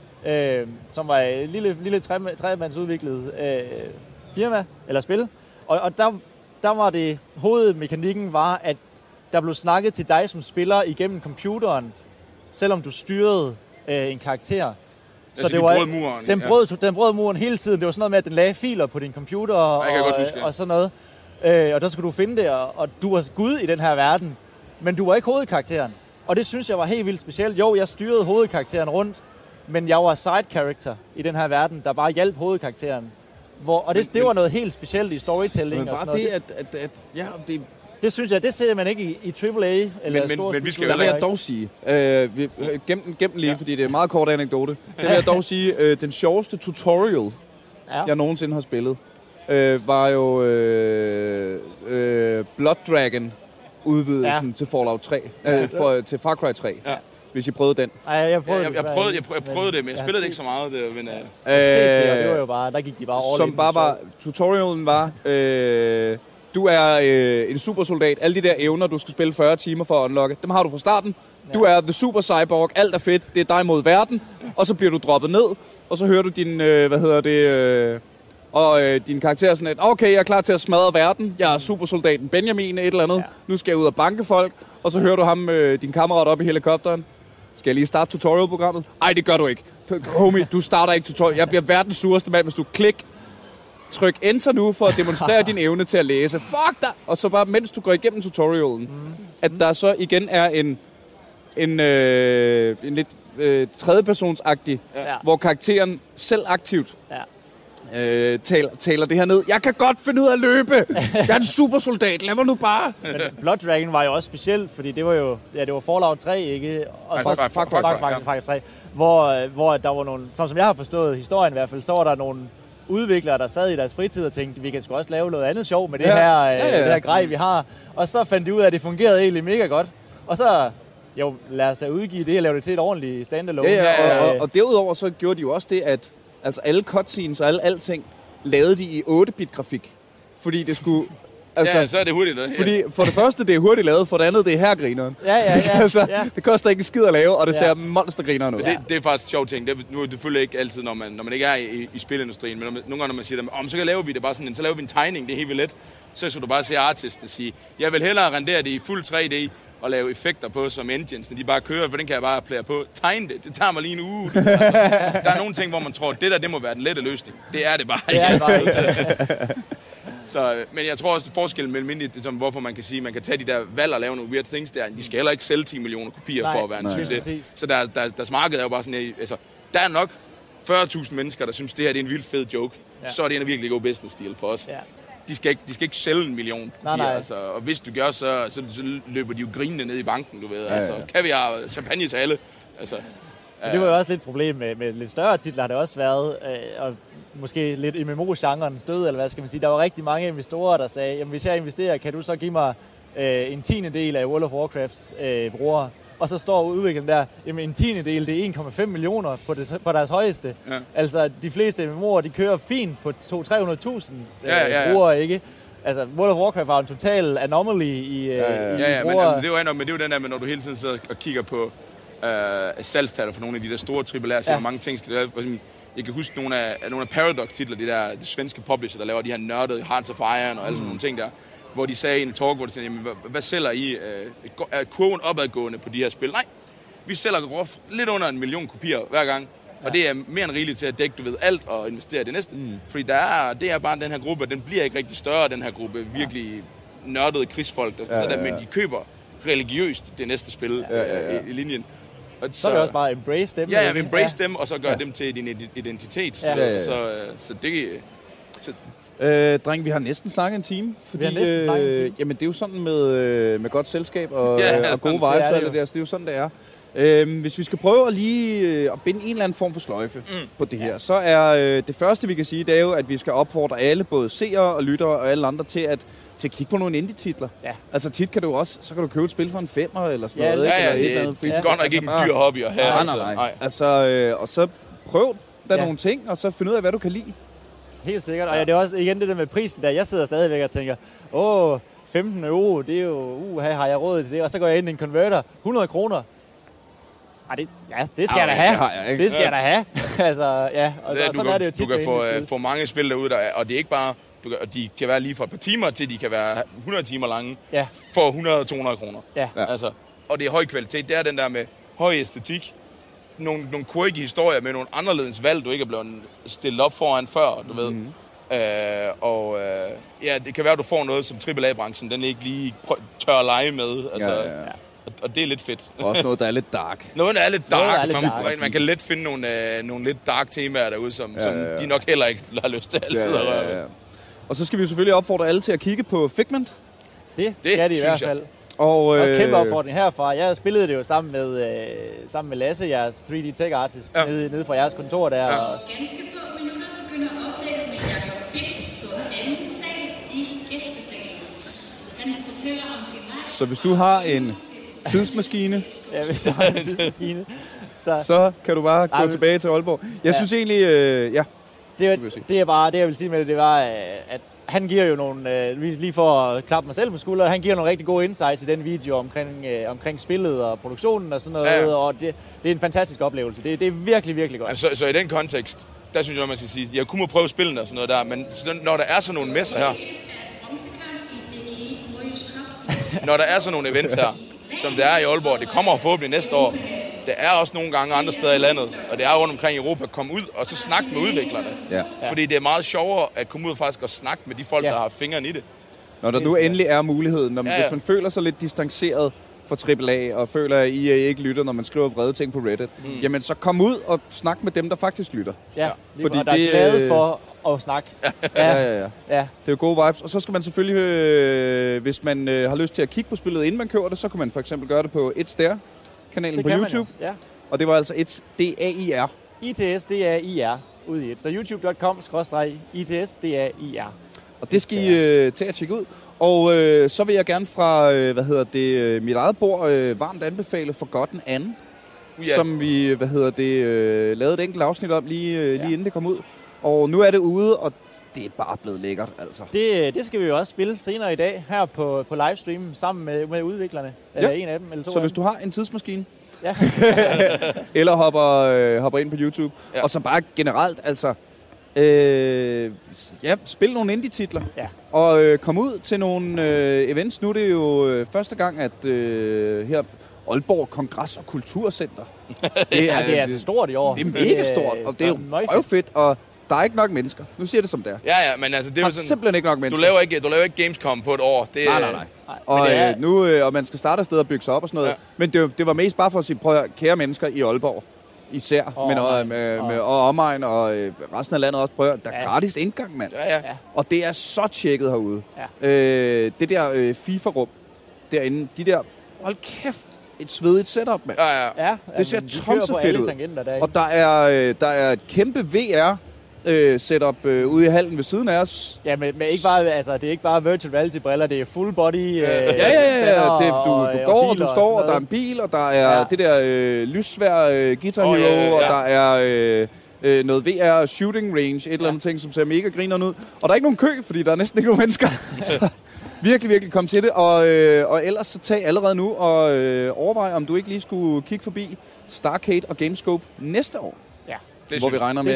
[SPEAKER 2] som var et lille tremandsudviklet firma, eller spil. Og der var det, hovedmekanikken var, at der blev snakket til dig som spiller igennem computeren, selvom du styrede en karakter.
[SPEAKER 4] Så det var muren.
[SPEAKER 2] Den brød muren hele tiden. Det var sådan noget med, at den lagde filer på din computer og sådan noget. Og der skulle du finde det, og du var gud i den her verden. Men du var ikke hovedkarakteren. Og det synes jeg var helt vildt specielt. Jo, jeg styrede hovedkarakteren rundt, men jeg var side character i den her verden, der bare hjalp hovedkarakteren. Det var noget helt specielt i storytelling.
[SPEAKER 3] Men bare
[SPEAKER 2] og sådan
[SPEAKER 3] noget.
[SPEAKER 2] Det synes jeg, det ser man ikke i AAA eller store.
[SPEAKER 3] Men vi skal der vil jeg dog sige, gem den lige, fordi det er en meget kort anekdote. Det vil jeg dog sige, den sjoveste tutorial, jeg nogensinde har spillet, var jo Blood Dragon udvidelsen til Fallout 3, til Far Cry 3. Ja. Hvis I prøvede den.
[SPEAKER 2] Ej, jeg prøvede
[SPEAKER 4] det, men jeg spillede det ikke så meget. Men,
[SPEAKER 2] det var jo bare, der gik de bare all
[SPEAKER 3] som
[SPEAKER 2] in.
[SPEAKER 3] Bare var, tutorialen var, du er en supersoldat. Alle de der evner, du skal spille 40 timer for at unlocke, dem har du fra starten. Du er the super cyborg, alt er fedt, det er dig mod verden. Og så bliver du droppet ned, og så hører du din, din karakter er sådan et, okay, jeg er klar til at smadre verden. Jeg er supersoldaten Benjamin, et eller andet. Ja. Nu skal jeg ud og banke folk. Og så hører du ham, din kammerat op i helikopteren. Skal jeg lige starte tutorial-programmet? Ej, det gør du ikke. Homie, du starter ikke tutorial. Jeg bliver verdens sureste mand, hvis du tryk enter nu for at demonstrere din evne til at læse. Fuck dig! Og så bare, mens du går igennem tutorialen, at der så igen er en lidt tredjepersonsagtig, hvor karakteren selv aktivt taler det her ned. Jeg kan godt finde ud af at løbe. Jeg er en supersoldat. Lad mig nu bare.
[SPEAKER 2] Men Blood Dragon var jo også specielt, fordi det var jo det var Fallout 3, ikke? Og
[SPEAKER 4] Far Cry
[SPEAKER 2] 3, hvor der var nogle, som jeg har forstået historien i hvert fald, så var der nogle udviklere, der sad i deres fritid og tænkte, vi kan sgu også lave noget andet sjov med det her grej, vi har. Og så fandt de ud af, at det fungerede egentlig mega godt. Og så lad os da udgive det og lave det til et ordentligt standalone.
[SPEAKER 3] Og derudover så gjorde de jo også det, at altså alle cutscenes og alting lavede de i 8-bit-grafik. Fordi det skulle... Altså,
[SPEAKER 4] så er det hurtigt.
[SPEAKER 3] Fordi for det første, det er hurtigt lavet, for det andet, det er herregrineren. Det koster ikke en skid at lave, og det ser monstergrineren ud.
[SPEAKER 4] Det er faktisk en sjov ting. Nu er det selvfølgelig ikke altid, når man ikke er i spilindustrien, men nogle gange, når man siger, så laver vi det bare sådan, så laver vi en tegning, det er helt vildt let. Så skal du bare se artisten og sige, jeg vil hellere rendere det i fuld 3D, og lave effekter på som engines, når de bare kører, for den kan jeg bare plære på. Tegne det. Det tager mig lige en uge. Der er nogle ting, hvor man tror, det må være den lette løsning. Det er det bare ikke. Så, men jeg tror også, forskellen mellem ligesom, hvorfor man kan sige, man kan tage de der valg og lave nogle weird things der, de skal heller ikke sælge 10 millioner kopier for at være en succes. Så deres marked er jo bare sådan, altså, der er nok 40.000 mennesker, der synes, det her det er en vildt fed joke. Så er det en virkelig god business deal for os. De skal ikke sælge 1 million kopier, altså. Og hvis du gør, så løber de jo grinende ned i banken, du ved. Altså, kaviar, champagne til alle. Altså,
[SPEAKER 2] det var jo også lidt et problem med lidt større titler, har det også været, og måske lidt MMO-genren stød, eller hvad skal man sige. Der var rigtig mange investorer, der sagde, jamen hvis jeg investerer, kan du så give mig en 10. del af World of Warcrafts brugere? Og så står udvikleren der, jamen en 10. del, det er 1,5 millioner på deres højeste. Ja. Altså, de fleste MMO'er, de kører fint på 200-300.000 brugere, ikke? Altså, World of Warcraft var en total anomaly i brugere.
[SPEAKER 4] Men det er jo den der, når du hele tiden sidder og kigger på salgstaller for nogle af de der store AAA, så mange ting skal lave. Jeg kan huske nogle af Paradox-titler, de svenske publisher, der laver de her nørdede Hearts of Iron og alle sådan nogle ting der, hvor de sagde i en talk, hvor de sagde, hvad sælger I? Er kurven opadgående på de her spil? Nej, vi sælger lidt under 1 million kopier hver gang, og det er mere end rigeligt til at dække, alt og investere i det næste. Fordi det er bare den her gruppe, den bliver ikke rigtig større, den her gruppe virkelig nørdede krigsfolk, men de køber religiøst det næste spil i linjen. Og
[SPEAKER 2] så er det også bare embrace dem.
[SPEAKER 4] Ja, embrace dem, og så gør dem til din identitet. Så det...
[SPEAKER 3] Dreng, vi har næsten snakket en time. Fordi, jamen, det er jo sådan med godt selskab og gode vibes og alt det der. Så det er jo sådan, det er. Hvis vi skal prøve at binde en eller anden form for sløjfe på det her, så er det første, vi kan sige, det er jo, at vi skal opfordre alle, både seere og lyttere og alle andre, til at kigge på nogle indie-titler. Ja. Altså tit kan du også, så kan du købe et spil for en 5'er eller sådan noget.
[SPEAKER 4] Det er godt nok ikke en dyr hobby at have.
[SPEAKER 3] Nej. Altså, og så prøv der nogle ting, og så find ud af, hvad du kan lide.
[SPEAKER 2] Helt sikkert, og det er også igen det der med prisen, der jeg sidder stadigvæk og tænker, 15 euro, det er jo, har jeg råd til det, og så går jeg ind i en converter, 100 kroner. Det skal jeg da have. Det skal jeg da have. Altså, og sådan er det jo tit.
[SPEAKER 4] Du kan få mange spil derude, og det er ikke bare, de kan være lige fra et par timer til de kan være 100 timer lange for 100-200 kroner. Ja. Altså, og det er høj kvalitet, det er den der med høj æstetik, nogle quirky historier med nogle anderledes valg, du ikke er blevet stillet op foran før, du ved. Det kan være, at du får noget, som AAA-branchen, den ikke lige tør at lege med. Altså, og det er lidt fedt.
[SPEAKER 3] Også noget, der er lidt dark.
[SPEAKER 4] Noget, der er lidt dark. Man kan let finde nogle lidt dark temaer derude, som de nok heller ikke har lyst til altid at røre.
[SPEAKER 3] Og så skal vi selvfølgelig opfordre alle til at kigge på Figment.
[SPEAKER 2] Det skal de i hvert fald.
[SPEAKER 3] Og
[SPEAKER 2] også kæmpe opfordring herfra. Jeg spillede det jo sammen med Lasse, jeres 3D Tech Artist, nede fra jeres kontor der. Og
[SPEAKER 6] ganske få minutter begynder oplægget med Jacob Bind på anden sal i gæstesalen.
[SPEAKER 3] Så hvis du har en tidsmaskine, så kan du bare gå tilbage til Aalborg. Jeg synes egentlig,
[SPEAKER 2] Det er bare, det jeg vil sige med det var, at han giver jo nogle, lige for at klappe mig selv på skulderen, han giver nogle rigtig gode insights i den video omkring spillet og produktionen og sådan noget, og det er en fantastisk oplevelse. Det er virkelig, virkelig godt.
[SPEAKER 4] Så i den kontekst, der synes jeg, man skal sige, jeg kunne må prøve spillene og sådan noget der, men når der er sådan nogle messer her, når der er sådan nogle events her, som det er i Aalborg, det kommer forhåbentlig næste år, det er også nogle gange andre steder i landet, og det er rundt omkring i Europa, at komme ud og så snakke med udviklerne. Ja. Fordi det er meget sjovere at komme ud og faktisk og snakke med de folk, der har fingeren i det.
[SPEAKER 3] Når der nu endelig er muligheden, hvis man føler sig lidt distanceret fra AAA, og føler, at EA ikke lytter, når man skriver vrede ting på Reddit, jamen så kom ud og snak med dem, der faktisk lytter.
[SPEAKER 2] Ja, fordi der er glade for at snakke.
[SPEAKER 3] Ja. Det er jo gode vibes. Og så skal man selvfølgelig, hvis man har lyst til at kigge på spillet, inden man køber det, så kan man for eksempel gøre det på ITSDAIR-kanalen på YouTube. Ja. Og det var altså ITSDAIR.
[SPEAKER 2] ITSDAIR ud i et. Så youtube.com/ITSDAIR.
[SPEAKER 3] Og det skal I til at tjekke ud. Og så vil jeg gerne fra, mit eget bord varmt anbefale Forgotten Anne, som vi, lavede et enkelt afsnit om lige inden det kom ud. Og nu er det ude, og det er bare blevet lækkert, altså.
[SPEAKER 2] Det skal vi jo også spille senere i dag, her på livestream, sammen med udviklerne. Eller en af dem, eller to.
[SPEAKER 3] Så hvis du har en tidsmaskine, eller hopper ind på YouTube, og så bare generelt, altså, spil nogle indie-titler, og kom ud til nogle events. Nu er det jo første gang, at her Aalborg Kongres- og Kulturcenter.
[SPEAKER 2] Det er altså stort i år.
[SPEAKER 3] Det er mega stort, og det er jo fedt, og der er ikke nok mennesker. Nu siger det som det er.
[SPEAKER 4] Ja, men altså det er jo sådan,
[SPEAKER 3] simpelthen ikke nok mennesker.
[SPEAKER 4] Du laver ikke Gamescom på et år. Det,
[SPEAKER 3] nej. Og man skal starte et sted og bygge sig op og sådan noget. Ja. Men det var mest bare for at sige, prøv at kære mennesker i Aalborg, især, og omegn og resten af landet også, prøv at der er gratis indgang, mand. Ja. Og det er så tjekket herude. Ja. Det der FIFA-rum derinde, de der, hold kæft, et svedigt setup, mand.
[SPEAKER 4] Ja.
[SPEAKER 3] Det ser tonser fedt ud. Og der er et kæmpe VR setup ude i hallen ved siden af os.
[SPEAKER 2] Ja, men ikke bare, altså, det er ikke bare virtual reality briller, det er full body.
[SPEAKER 3] Du går, og du står, og der er en bil, og der er det der lyssvær Guitar Hero, og der er noget VR shooting range, et eller andet ting, som ser mega grinerne ud. Og der er ikke nogen kø, fordi der er næsten ikke nogen mennesker. Så virkelig kom til det. Og ellers så tag allerede nu og overvej, om du ikke lige skulle kigge forbi Starcade og Gamescope næste år. Hvor vi regner med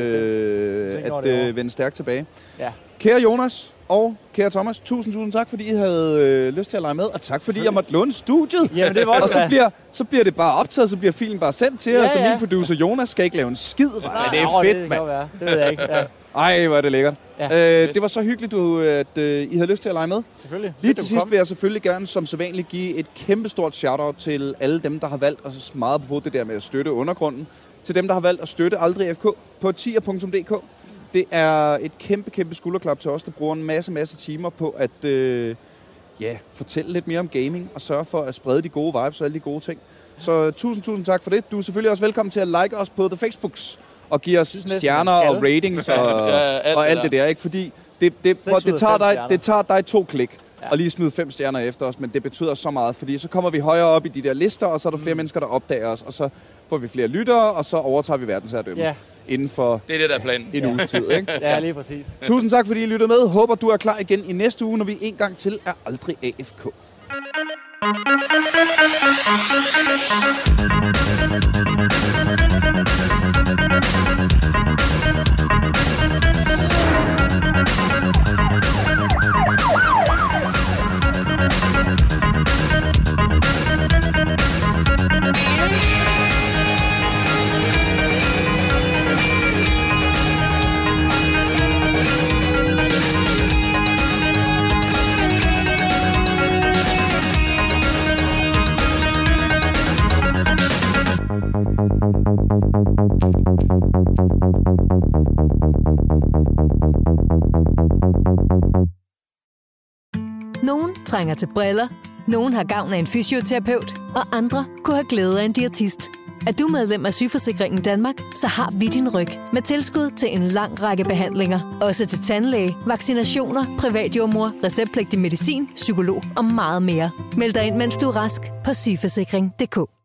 [SPEAKER 3] at vende stærkt tilbage. Ja. Kære Jonas og kære Thomas, tusind tak, fordi I havde lyst til at lege med, og tak, fordi jeg måtte låne studiet.
[SPEAKER 2] Jamen, det var
[SPEAKER 3] og så bliver det bare optaget, så bliver filmen bare sendt til os, og min producer Jonas skal ikke lave en skid. Det er fedt, mand.
[SPEAKER 2] Det ved jeg ikke. Ja.
[SPEAKER 3] Ej, hvor er det lækkert. Ja. Det var så hyggeligt, at I havde lyst til at lege med.
[SPEAKER 2] Selvfølgelig.
[SPEAKER 3] Lige til sidst vil jeg selvfølgelig gerne som sædvanligt give et kæmpestort shout-out til alle dem, der har valgt, og så meget på det der med at støtte undergrunden, til dem, der har valgt at støtte Aldrig FK på tier.dk. Det er et kæmpe skulderklap til os, der bruger en masse timer på at fortælle lidt mere om gaming og sørge for at sprede de gode vibes og alle de gode ting. Så tusind tak for det. Du er selvfølgelig også velkommen til at like os på The Facebooks og give os stjerner og ratings og alt det der, ikke? Fordi det tager dig 2 klik og lige smide 5 stjerner efter os, men det betyder så meget, fordi så kommer vi højere op i de der lister, og så er der flere mennesker, der opdager os, og så får vi flere lyttere, og så overtager vi verdensherredømmet inden for
[SPEAKER 4] det er det, der er planen.
[SPEAKER 3] En uges tid, ikke?
[SPEAKER 2] Ja, lige præcis.
[SPEAKER 3] Tusind tak, fordi I lyttede med. Håber, du er klar igen i næste uge, når vi en gang til er Aldrig AFK.
[SPEAKER 6] Nogen trænger til briller, nogen har gavn af en fysioterapeut, og andre kunne have glæde af en diætist. Er du medlem af Sygeforsikringen Danmark, så har vi din ryg med tilskud til en lang række behandlinger. Også til tandlæge, vaccinationer, privatjordmor, receptpligtig medicin, psykolog og meget mere. Meld dig ind, mens du er rask på sygeforsikring.dk.